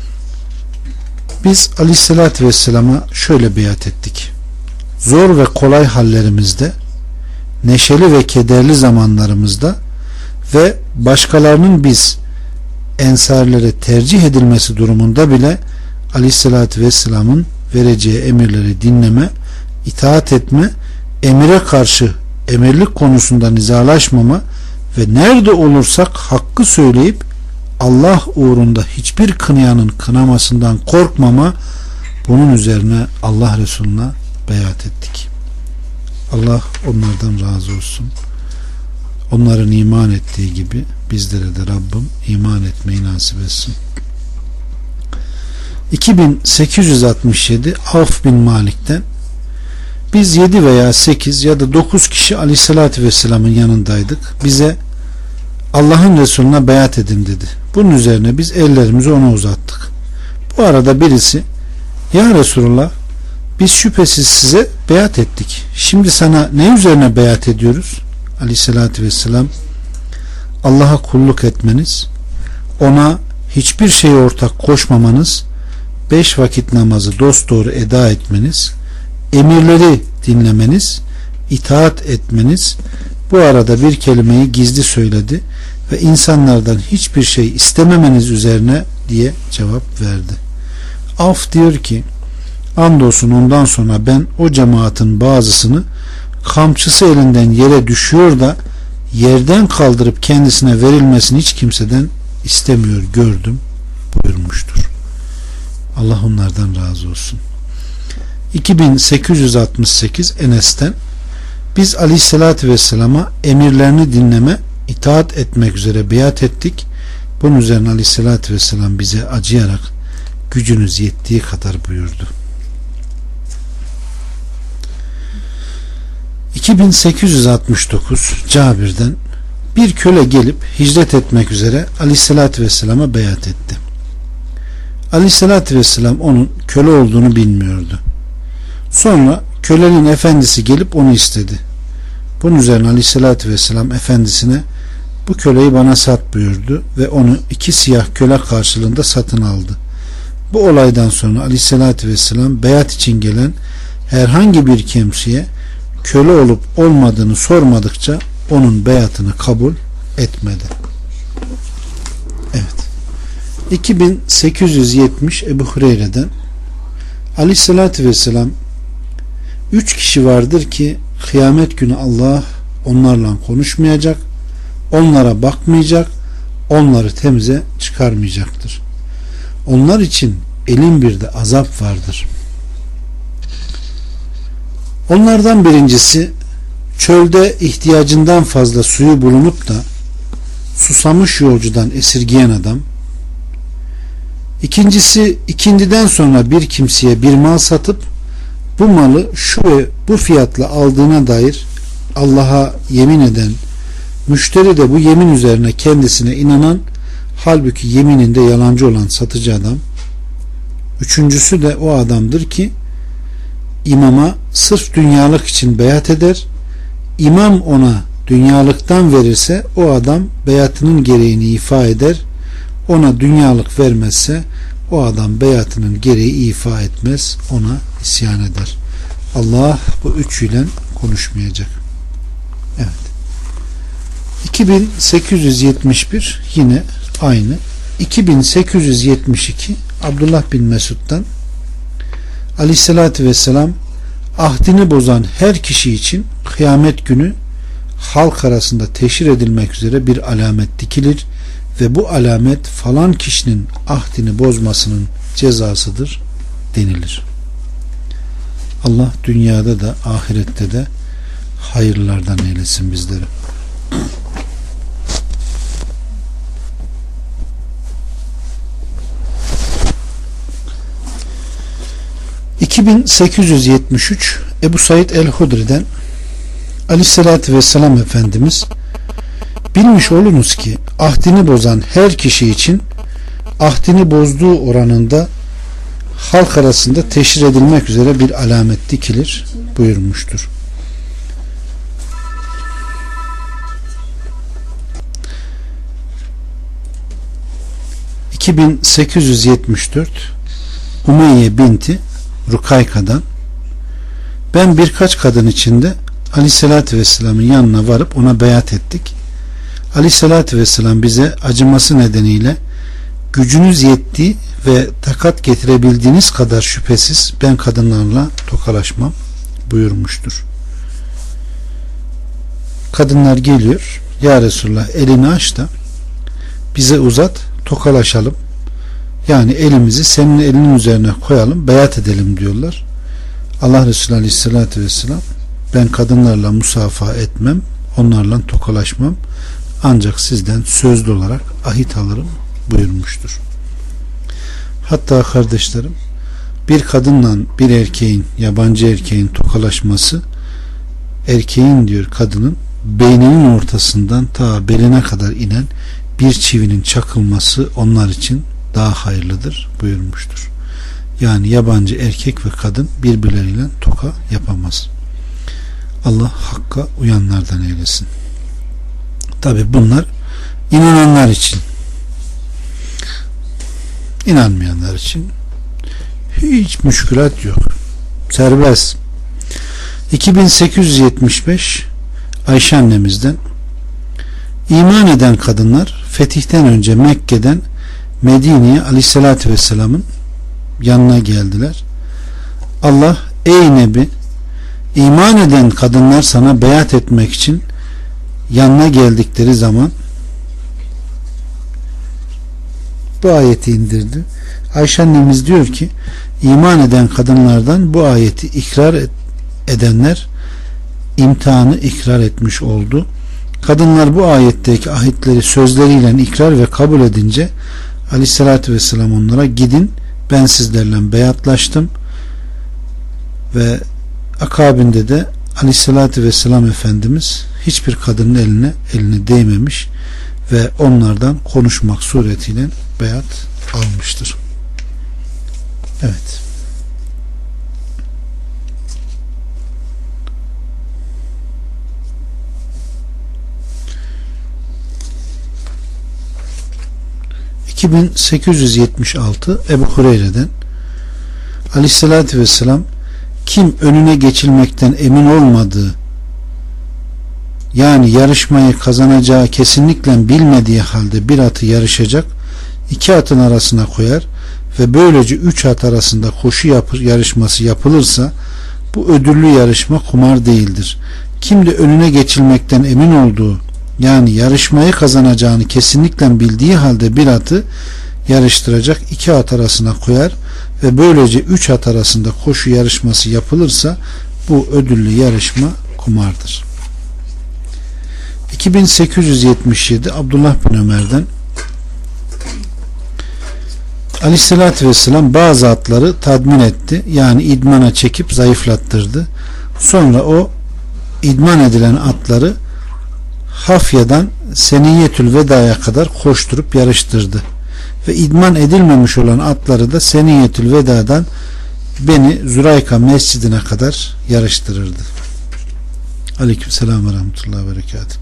biz Aleyhisselatü Vesselam'a şöyle beyat ettik: zor ve kolay hallerimizde, neşeli ve kederli zamanlarımızda ve başkalarının biz ensarlere tercih edilmesi durumunda bile Aleyhisselatü Vesselam'ın vereceği emirleri dinleme, itaat etme, emire karşı emirlik konusunda nizalaşmama ve nerede olursak hakkı söyleyip Allah uğrunda hiçbir kınayanın kınamasından korkmama, bunun üzerine Allah Resulüne beyat ettik. Allah onlardan razı olsun. Onların iman ettiği gibi bizlere de Rabbim iman etmeyi nasip etsin. 2867 Avf bin Malik'ten, biz 7 veya 8 ya da 9 kişi Aleyhisselatü Vesselam'ın yanındaydık. Bize Allah'ın Resulüne beyat edin dedi. Bunun üzerine biz ellerimizi ona uzattık. Bu arada birisi, ya Resulullah, biz şüphesiz size beyat ettik. Şimdi sana ne üzerine beyat ediyoruz? Aleyhisselatü Vesselam, Allah'a kulluk etmeniz, ona hiçbir şeye ortak koşmamanız, 5 vakit namazı dosdoğru eda etmeniz, emirleri dinlemeniz, itaat etmeniz. Bu arada bir kelimeyi gizli söyledi ve insanlardan hiçbir şey istememeniz üzerine diye cevap verdi. Avf diyor ki, andolsun ondan sonra ben o cemaatin bazısını kamçısı elinden yere düşüyor da yerden kaldırıp kendisine verilmesini hiç kimseden istemiyor gördüm buyurmuştur. Allah onlardan razı olsun. 2868 Enes'ten, biz Aleyhisselatü Vesselam'a emirlerini dinleme, itaat etmek üzere beyat ettik. Bunun üzerine Aleyhisselatü Vesselam bize acıyarak gücünüz yettiği kadar buyurdu. 2869 Cabir'den, Bir köle gelip hicret etmek üzere Aleyhisselatü Vesselam'a beyat etti. Aleyhisselatü Vesselam onun köle olduğunu bilmiyordu. Sonra kölenin efendisi gelip onu istedi. Bunun üzerine Aleyhisselatü Vesselam efendisine bu köleyi bana sat buyurdu ve onu 2 siyah köle karşılığında satın aldı. Bu olaydan sonra Aleyhisselatü Vesselam beyat için gelen herhangi bir kimseye köle olup olmadığını sormadıkça onun beyatını kabul etmedi. Evet. 2870 Ebu Hureyre'den Aleyhisselatü Vesselam 3 kişi vardır ki kıyamet günü Allah onlarla konuşmayacak, onlara bakmayacak, onları temize çıkarmayacaktır. Onlar için elin bir de azap vardır. Onlardan birincisi çölde ihtiyacından fazla suyu bulunup da susamış yolcudan esirgeyen adam. İkincisi ikindiden sonra bir kimseye bir mal satıp bu malı şu ve bu fiyatla aldığına dair Allah'a yemin eden, müşteri de bu yemin üzerine kendisine inanan, halbuki yemininde yalancı olan satıcı adam. Üçüncüsü de o adamdır ki imama sırf dünyalık için beyat eder, İmam ona dünyalıktan verirse o adam beyatının gereğini ifa eder, ona dünyalık vermezse o adam beyatının gereği ifa etmez, ona isyan eder. Allah bu üçüyle konuşmayacak. Evet. 2871 yine aynı. 2872 Abdullah bin Mesud'dan Aleyhisselatü Vesselam ahdini bozan her kişi için kıyamet günü halk arasında teşhir edilmek üzere bir alamet dikilir ve bu alamet falan kişinin ahdini bozmasının cezasıdır denilir. Allah dünyada da ahirette de hayırlardan eylesin bizleri. (2873) Ebu Said el-Hudri'den Aleyhisselatü Vesselam Efendimiz bilmiş olunuz ki ahdini bozan her kişi için ahdini bozduğu oranında halk arasında teşhir edilmek üzere bir alamet dikilir buyurmuştur. (2874) Umeyye binti Rukayka'dan ben birkaç kadın içinde Aleyhisselatü Vesselam'ın yanına varıp ona beyat ettik. Aleyhisselatü Vesselam bize acıması nedeniyle gücünüz yettiği ve takat getirebildiğiniz kadar şüphesiz ben kadınlarla tokalaşmam buyurmuştur. Kadınlar geliyor, ya Resulullah elini aç da bize uzat, tokalaşalım. Yani elimizi senin elinin üzerine koyalım, beyat edelim diyorlar. Allah Resulü Aleyhisselatü Vesselam ben kadınlarla musafaha etmem, onlarla tokalaşmam, ancak sizden sözlü olarak ahit alırım buyurmuştur. Hatta kardeşlerim, bir kadınla bir erkeğin, yabancı erkeğin tokalaşması, erkeğin diyor kadının beyninin ortasından ta beline kadar inen bir çivinin çakılması onlar için daha hayırlıdır buyurmuştur. Yani yabancı erkek ve kadın birbirleriyle toka yapamaz. Allah hakka uyanlardan eylesin. Tabi bunlar inananlar için. İnanmayanlar için hiç müşkülat yok. Serbest. 2875 Ayşe annemizden iman eden kadınlar fetihten önce Mekke'den Medine'ye Aleyhisselatü Vesselam'ın yanına geldiler. Allah ey Nebi, iman eden kadınlar sana beyat etmek için yanına geldikleri zaman bu ayeti indirdi. Ayşe annemiz diyor ki iman eden kadınlardan bu ayeti ikrar edenler imtihanı ikrar etmiş oldu. Kadınlar bu ayetteki ahitleri sözleriyle ikrar ve kabul edince Aleyhisselatü Vesselam onlara gidin ben sizlerle beyatlaştım ve akabinde de Aleyhissalatü vesselam Efendimiz hiçbir kadının eline değmemiş ve onlardan konuşmak suretiyle beyat almıştır. Evet. (2876) Ebu Hureyre'den Aleyhissalatü vesselam, kim önüne geçilmekten emin olmadığı, yani yarışmayı kazanacağı kesinlikle bilmediği halde bir atı yarışacak, iki atın arasına koyar ve böylece üç at arasında koşu yarışması yapılırsa bu ödüllü yarışma kumar değildir. Kim de önüne geçilmekten emin olduğu, yani yarışmayı kazanacağını kesinlikle bildiği halde bir atı yarıştıracak, iki at arasına koyar ve böylece üç at arasında koşu yarışması yapılırsa bu ödüllü yarışma kumardır. 2877 Abdullah bin Ömer'den Aleyhisselatü Vesselam bazı atları tadmin etti, yani idmana çekip zayıflattırdı. Sonra o idman edilen atları Hafya'dan Seniyetül Veda'ya kadar koşturup yarıştırdı ve idman edilmemiş olan atları da Seniyetül Veda'dan Beni Zurayka mescidine kadar yarıştırırdı. Aleykümselam ve rahmetullahi ve berekatuhu.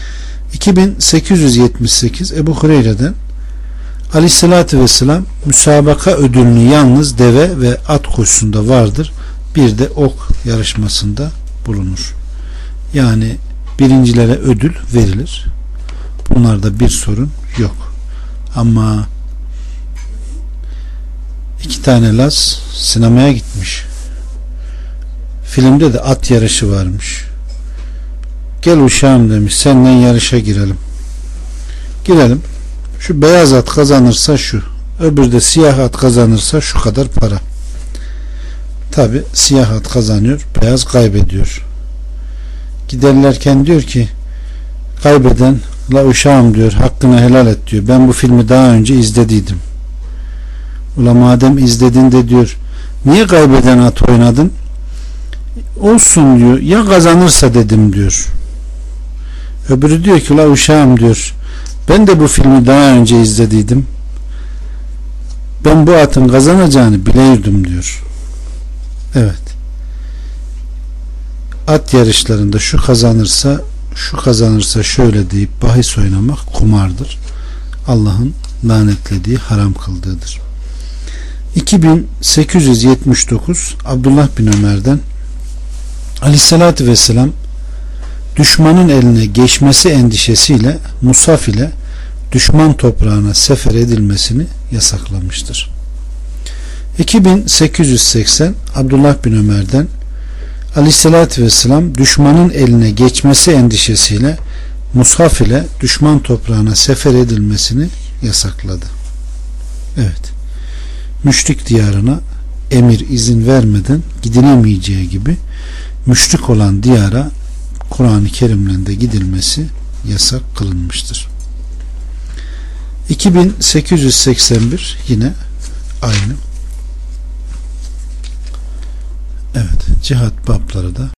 2878 Ebu Hureyre'den Aleyhissalatü vesselam, müsabaka ödülünü yalnız deve ve at koşusunda vardır, bir de ok yarışmasında bulunur. Yani birincilere ödül verilir. Bunlarda bir sorun yok. Ama iki tane Laz sinemaya gitmiş. Filmde de at yarışı varmış. Gel uşağım demiş, seninle yarışa girelim. Girelim. Şu beyaz at kazanırsa şu, öbürü de siyah at kazanırsa şu kadar para. Tabi siyah at kazanıyor, beyaz kaybediyor. Giderlerken diyor ki kaybeden, la uşağım diyor, hakkını helal et diyor, ben bu filmi daha önce izlediydim. Ula madem izledin de diyor, niye kaybeden at oynadın? Olsun diyor, ya kazanırsa dedim diyor. Öbürü diyor ki la uşağım diyor, ben de bu filmi daha önce izlediydim, ben bu atın kazanacağını bileydim diyor. Evet, at yarışlarında şu kazanırsa şöyle deyip bahis oynamak kumardır. Allah'ın lanetlediği, haram kıldığıdır. 2879 Abdullah bin Ömer'den Aleyhissalatü vesselam, düşmanın eline geçmesi endişesiyle musaf ile düşman toprağına sefer edilmesini yasaklamıştır. 2880 Abdullah bin Ömer'den Aleyhissalatü vesselam, düşmanın eline geçmesi endişesiyle mushaf ile düşman toprağına sefer edilmesini yasakladı. Evet, müşrik diyarına emir izin vermeden gidilemeyeceği gibi müşrik olan diyara Kur'an-ı Kerim'le de gidilmesi yasak kılınmıştır. 2881 yine aynı. Evet, cihat babları da